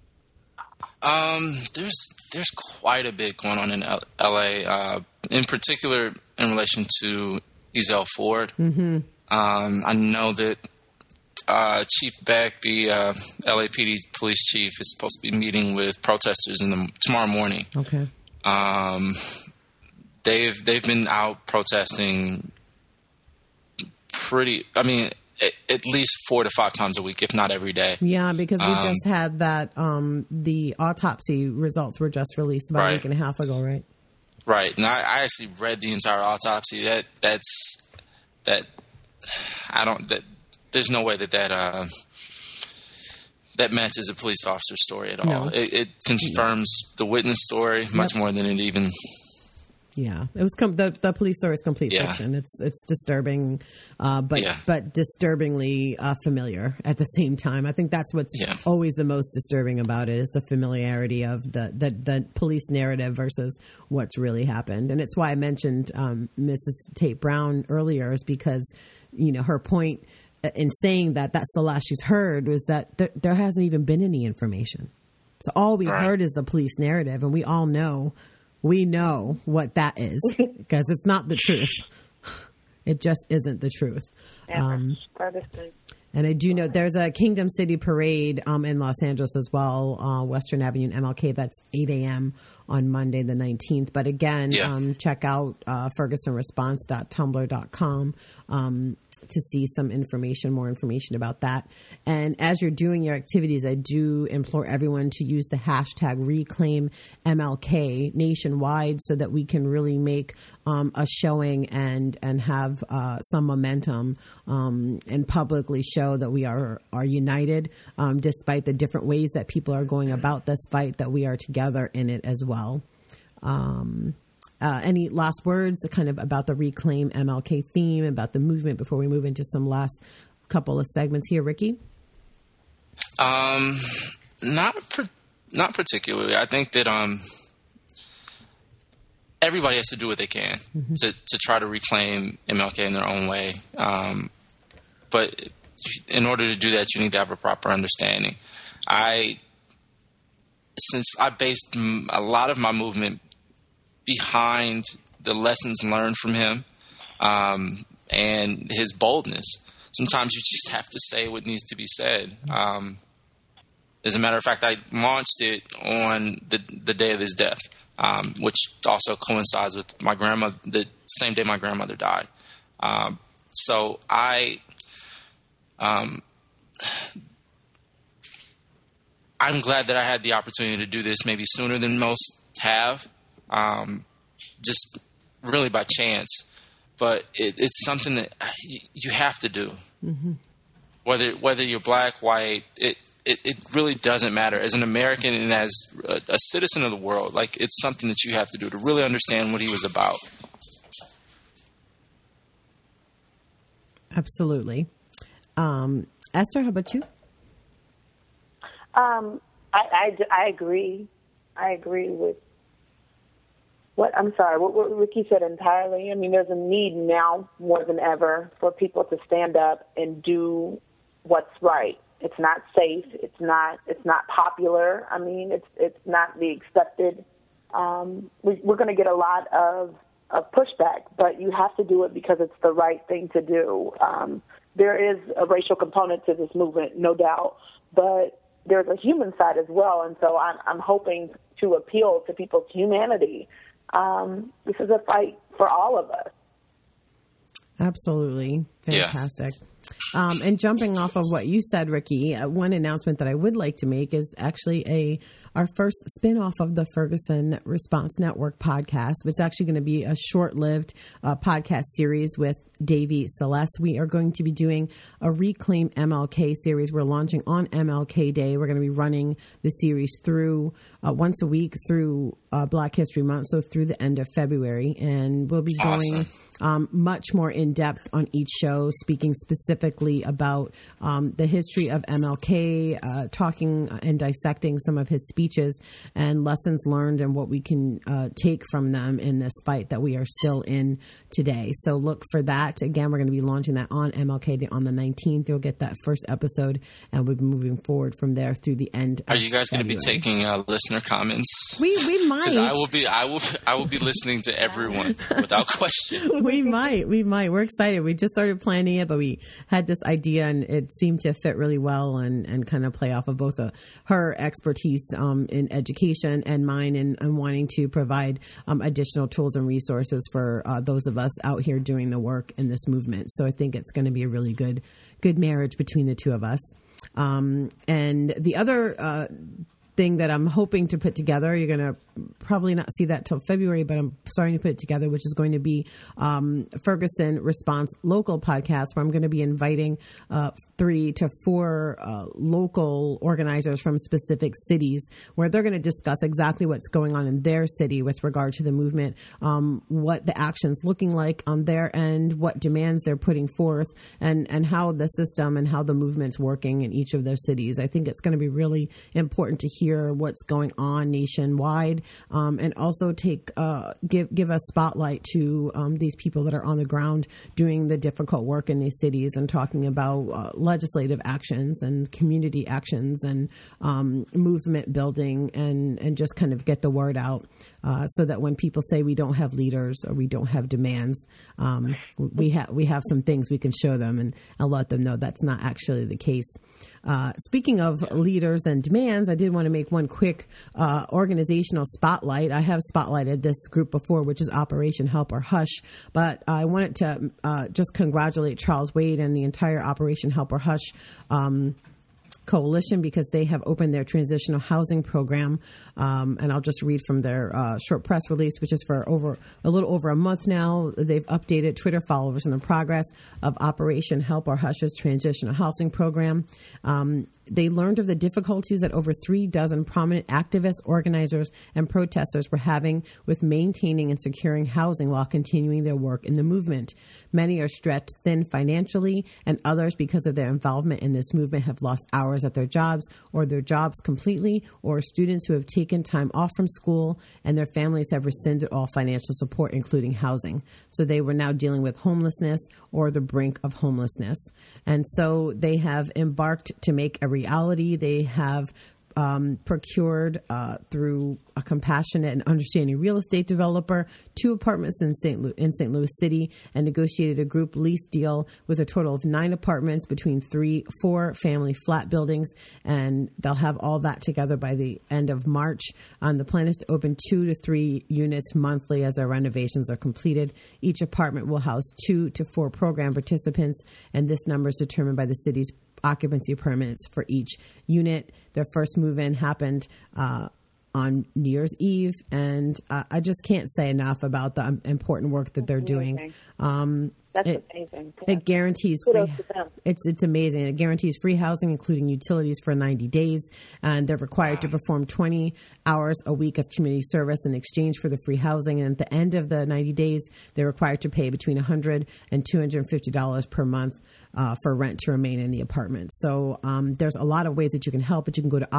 There's quite a bit going on in L.A., in particular in relation to Ezell Ford. Mm-hmm. I know that Chief Beck, the LAPD police chief, is supposed to be meeting with protesters tomorrow morning. Okay. They've been out protesting at least 4 to 5 times a week, if not every day. Yeah, because we just had that. The autopsy results were just released about a week and a half ago, right? Right, and I actually read the entire autopsy. There's no way that matches a police officer's story at all. No. It confirms the witness story much more than it even Yeah, it was the police story is complete fiction. It's disturbing, but disturbingly familiar at the same time. I think that's what's always the most disturbing about it, is the familiarity of the police narrative versus what's really happened. And it's why I mentioned Mrs. Tate Brown earlier, is because her point in saying that that's the last she's heard was that there hasn't even been any information. So all we heard is the police narrative, and we all know. We know what that is, because it's not the truth. It just isn't the truth. And I do know there's a Kingdom City Parade in Los Angeles as well, Western Avenue and MLK. That's 8 a.m. on Monday the 19th. But again, check out FergusonResponse.tumblr.com to see some more information about that. And as you're doing your activities, I do implore everyone to use the hashtag ReclaimMLK nationwide, so that we can really make a showing and have some momentum and publicly show that we are united, despite the different ways that people are going about this fight, that we are together in it as well. Any last words kind of about the Reclaim MLK theme, about the movement, before we move into some last couple of segments here, Ricky? Not particularly. I think that everybody has to do what they can to try to reclaim MLK in their own way. But in order to do that, you need to have a proper understanding. Since I based a lot of my movement behind the lessons learned from him and his boldness, sometimes you just have to say what needs to be said. As a matter of fact, I launched it on the day of his death, which also coincides with my grandma, the same day my grandmother died. So I'm glad that I had the opportunity to do this maybe sooner than most have, just really by chance. But it's something that you have to do. Mm-hmm. Whether you're black, white, it really doesn't matter. As an American and as a citizen of the world, like, it's something that you have to do to really understand what he was about. Absolutely. Esther, how about you? I agree. I agree with what Ricky said entirely. I mean, there's a need now more than ever for people to stand up and do what's right. It's not safe. It's not popular. I mean, it's not the accepted. We're going to get a lot of pushback, but you have to do it because it's the right thing to do. There is a racial component to this movement, no doubt, but there's a human side as well, and so I'm hoping to appeal to people's humanity. This is a fight for all of us. Absolutely. Fantastic. Yeah. And jumping off of what you said, Ricky, one announcement that I would like to make is actually our first spin-off of the Ferguson Response Network podcast, which is actually going to be a short-lived podcast series with Davey Celeste. We are going to be doing a Reclaim MLK series. We're launching on MLK Day. We're going to be running the series through once a week through Black History Month, so through the end of February. And we'll be going much more in depth on each show, speaking specifically about the history of MLK, talking and dissecting some of his speeches and lessons learned and what we can take from them in this fight that we are still in today. So look for that. Again, we're going to be launching that on MLK Day on the 19th. You'll get that first episode, and we'll be moving forward from there through the end. Are you guys going to be taking listener comments? We might. Because I will be listening to everyone without question. We might. We're excited. We just started planning it, but we had this idea, and it seemed to fit really well and kind of play off of both her expertise in education and mine, and wanting to provide additional tools and resources for those of us out here doing the work in this movement. So I think it's going to be a really good marriage between the two of us. And the other thing that I'm hoping to put together, you're going to probably not see that till February, but I'm starting to put it together, which is going to be Ferguson Response Local Podcast, where I'm going to be inviting 3 to 4 local organizers from specific cities, where they're going to discuss exactly what's going on in their city with regard to the movement, what the action's looking like on their end, what demands they're putting forth, and how the system and how the movement's working in each of their cities. I think it's going to be really important to hear what's going on nationwide, and also give a spotlight to these people that are on the ground doing the difficult work in these cities and talking about legislative actions and community actions and movement building and just kind of get the word out, so that when people say we don't have leaders or we don't have demands, we have some things we can show them and let them know that's not actually the case. Speaking of leaders and demands, I did want to make one quick organizational spotlight. I have spotlighted this group before, which is Operation Help or Hush, but I wanted to just congratulate Charles Wade and the entire Operation Help or Hush coalition, because they have opened their transitional housing program. And I'll just read from their short press release, which is for a little over a month now. They've updated Twitter followers on the progress of Operation Help or Hush's transitional housing program. They learned of the difficulties that over 3 dozen prominent activists, organizers, and protesters were having with maintaining and securing housing while continuing their work in the movement. Many are stretched thin financially, and others, because of their involvement in this movement, have lost hours at their jobs or their jobs completely, or students who have taken time off from school and their families have rescinded all financial support, including housing. So they were now dealing with homelessness or the brink of homelessness. And so they have embarked to make a reality. They have procured through a compassionate and understanding real estate developer 2 apartments in St. Louis City, and negotiated a group lease deal with a total of 9 apartments between 4 family flat buildings, and they'll have all that together by the end of March. The plan is to open 2 to 3 units monthly as their renovations are completed. Each apartment will house 2 to 4 program participants, and this number is determined by the city's occupancy permits for each unit. Their first move-in happened on New Year's Eve, and I just can't say enough about the important work that they're doing. That's amazing. Yeah. It guarantees it's amazing. It guarantees free housing, including utilities, for 90 days, and they're required to perform 20 hours a week of community service in exchange for the free housing. And at the end of the 90 days, they're required to pay between $100 and $250 per month for rent to remain in the apartment. So there's a lot of ways that you can help, but you can go to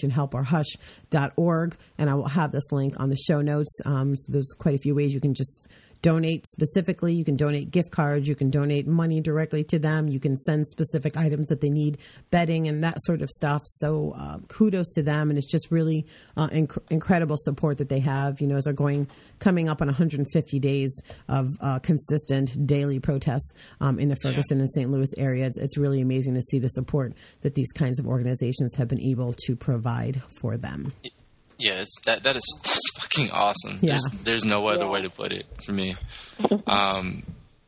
operationhelporhush.org, and I will have this link on the show notes. So there's quite a few ways you can just donate specifically. You can donate gift cards. You can donate money directly to them. You can send specific items that they need, bedding and that sort of stuff. So kudos to them. And it's just really incredible support that they have, as they're coming up on 150 days of consistent daily protests in the Ferguson and St. Louis area. It's really amazing to see the support that these kinds of organizations have been able to provide for them. Yeah, that is fucking awesome. Yeah. There's no other way to put it for me. I'm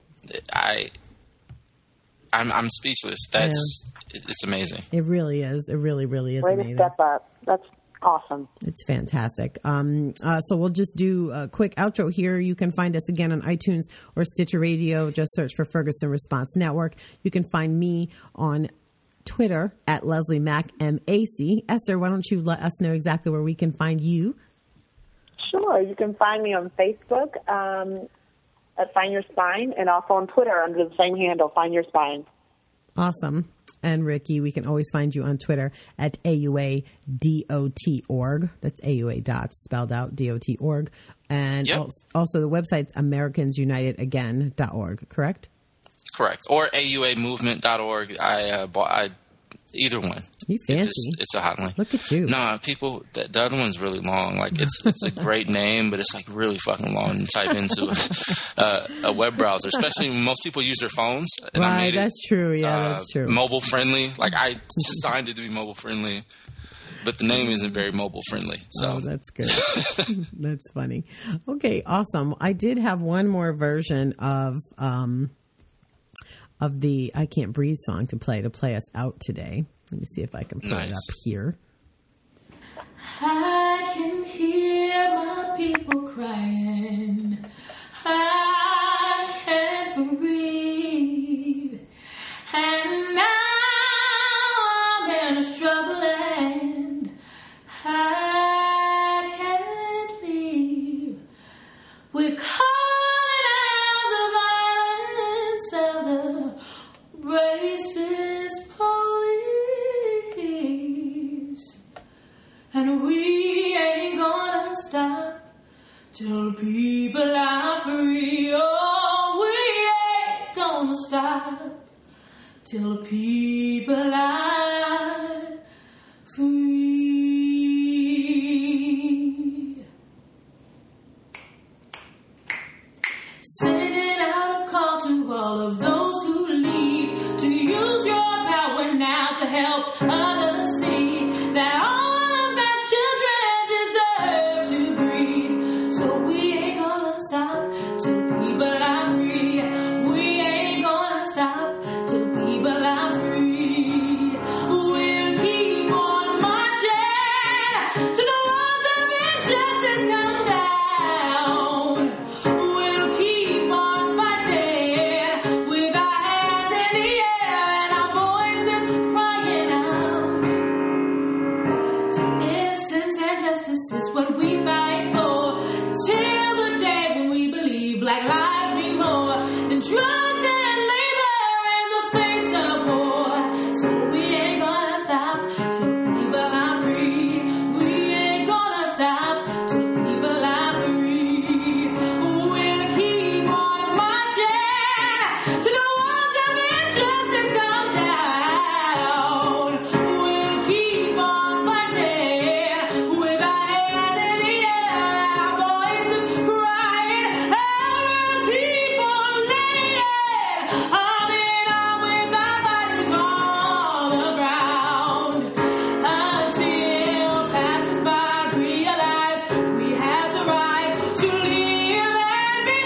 speechless. It's amazing. It really is. It really, really is amazing. Way to step up. That's awesome. It's fantastic. So we'll just do a quick outro here. You can find us again on iTunes or Stitcher Radio. Just search for Ferguson Response Network. You can find me on Twitter at Leslie Mac MAC. Esther, why don't you let us know exactly where we can find you? Sure. You can find me on Facebook at Find Your Spine, and also on Twitter under the same handle, Find Your Spine. Awesome. And Ricky, we can always find you on Twitter at AUA.org. That's AUA dot spelled out DOT.org. And also the website's AmericansUnitedAgain.org, correct? Correct. Or AUAmovement.org. I either one. You fancy. It's a hotline. Look at you. No, people, the other one's really long. Like, it's a great name, but it's like really fucking long to type into a web browser, especially when most people use their phones. And right, I made that's true. Yeah, that's true. Mobile friendly. Like, I designed it to be mobile friendly, but the name isn't very mobile friendly. So that's good. That's funny. Okay, awesome. I did have one more version of the I Can't Breathe song to play us out today. Let me see if I can put it up here. I can hear my people crying. I can't breathe. And I till people are free. Sending out a call to all of those who lead to use your power now to help others see that all of God's children deserve to breathe. So we ain't gonna stop till people are free. We ain't gonna stop till people are free. We'll keep on marching till the walls of injustice come down. We'll keep on fighting with our hands in the air and our voices crying out. So innocence and justice is what we fight for till the day when we believe black lives mean more than drugs and labor in the face of war. So we ain't gonna stop till people are free. We ain't gonna stop till people are free. We'll keep on marching till the walls of injustice come down. We'll keep on fighting with our hands in the air and our voices crying. And we'll keep on laying arm in arm with our bodies on the ground until passers-by realize we have the right to live and be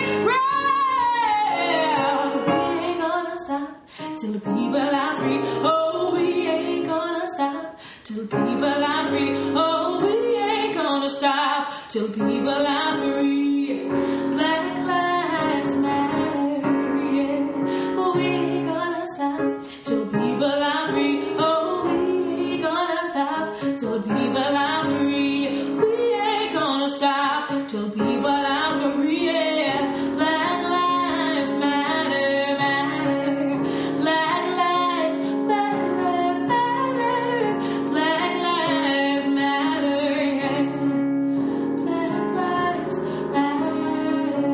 proud. We ain't gonna stop till the people are free. Oh, we ain't gonna stop till people are free. Oh, we ain't gonna stop till people are free. Black lives matter, yeah. We ain't gonna stop till people are free. Oh, we ain't gonna stop till people are free. We ain't gonna stop till people are free. Yeah. Black lives matter, matter. Black lives matter, matter. Black lives matter, yeah. Black lives matter.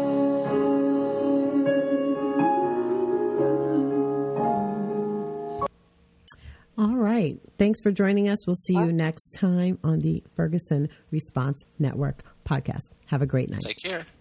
All right. Thanks for joining us. We'll see you next time on the Ferguson Response Network podcast. Have a great night. Take care.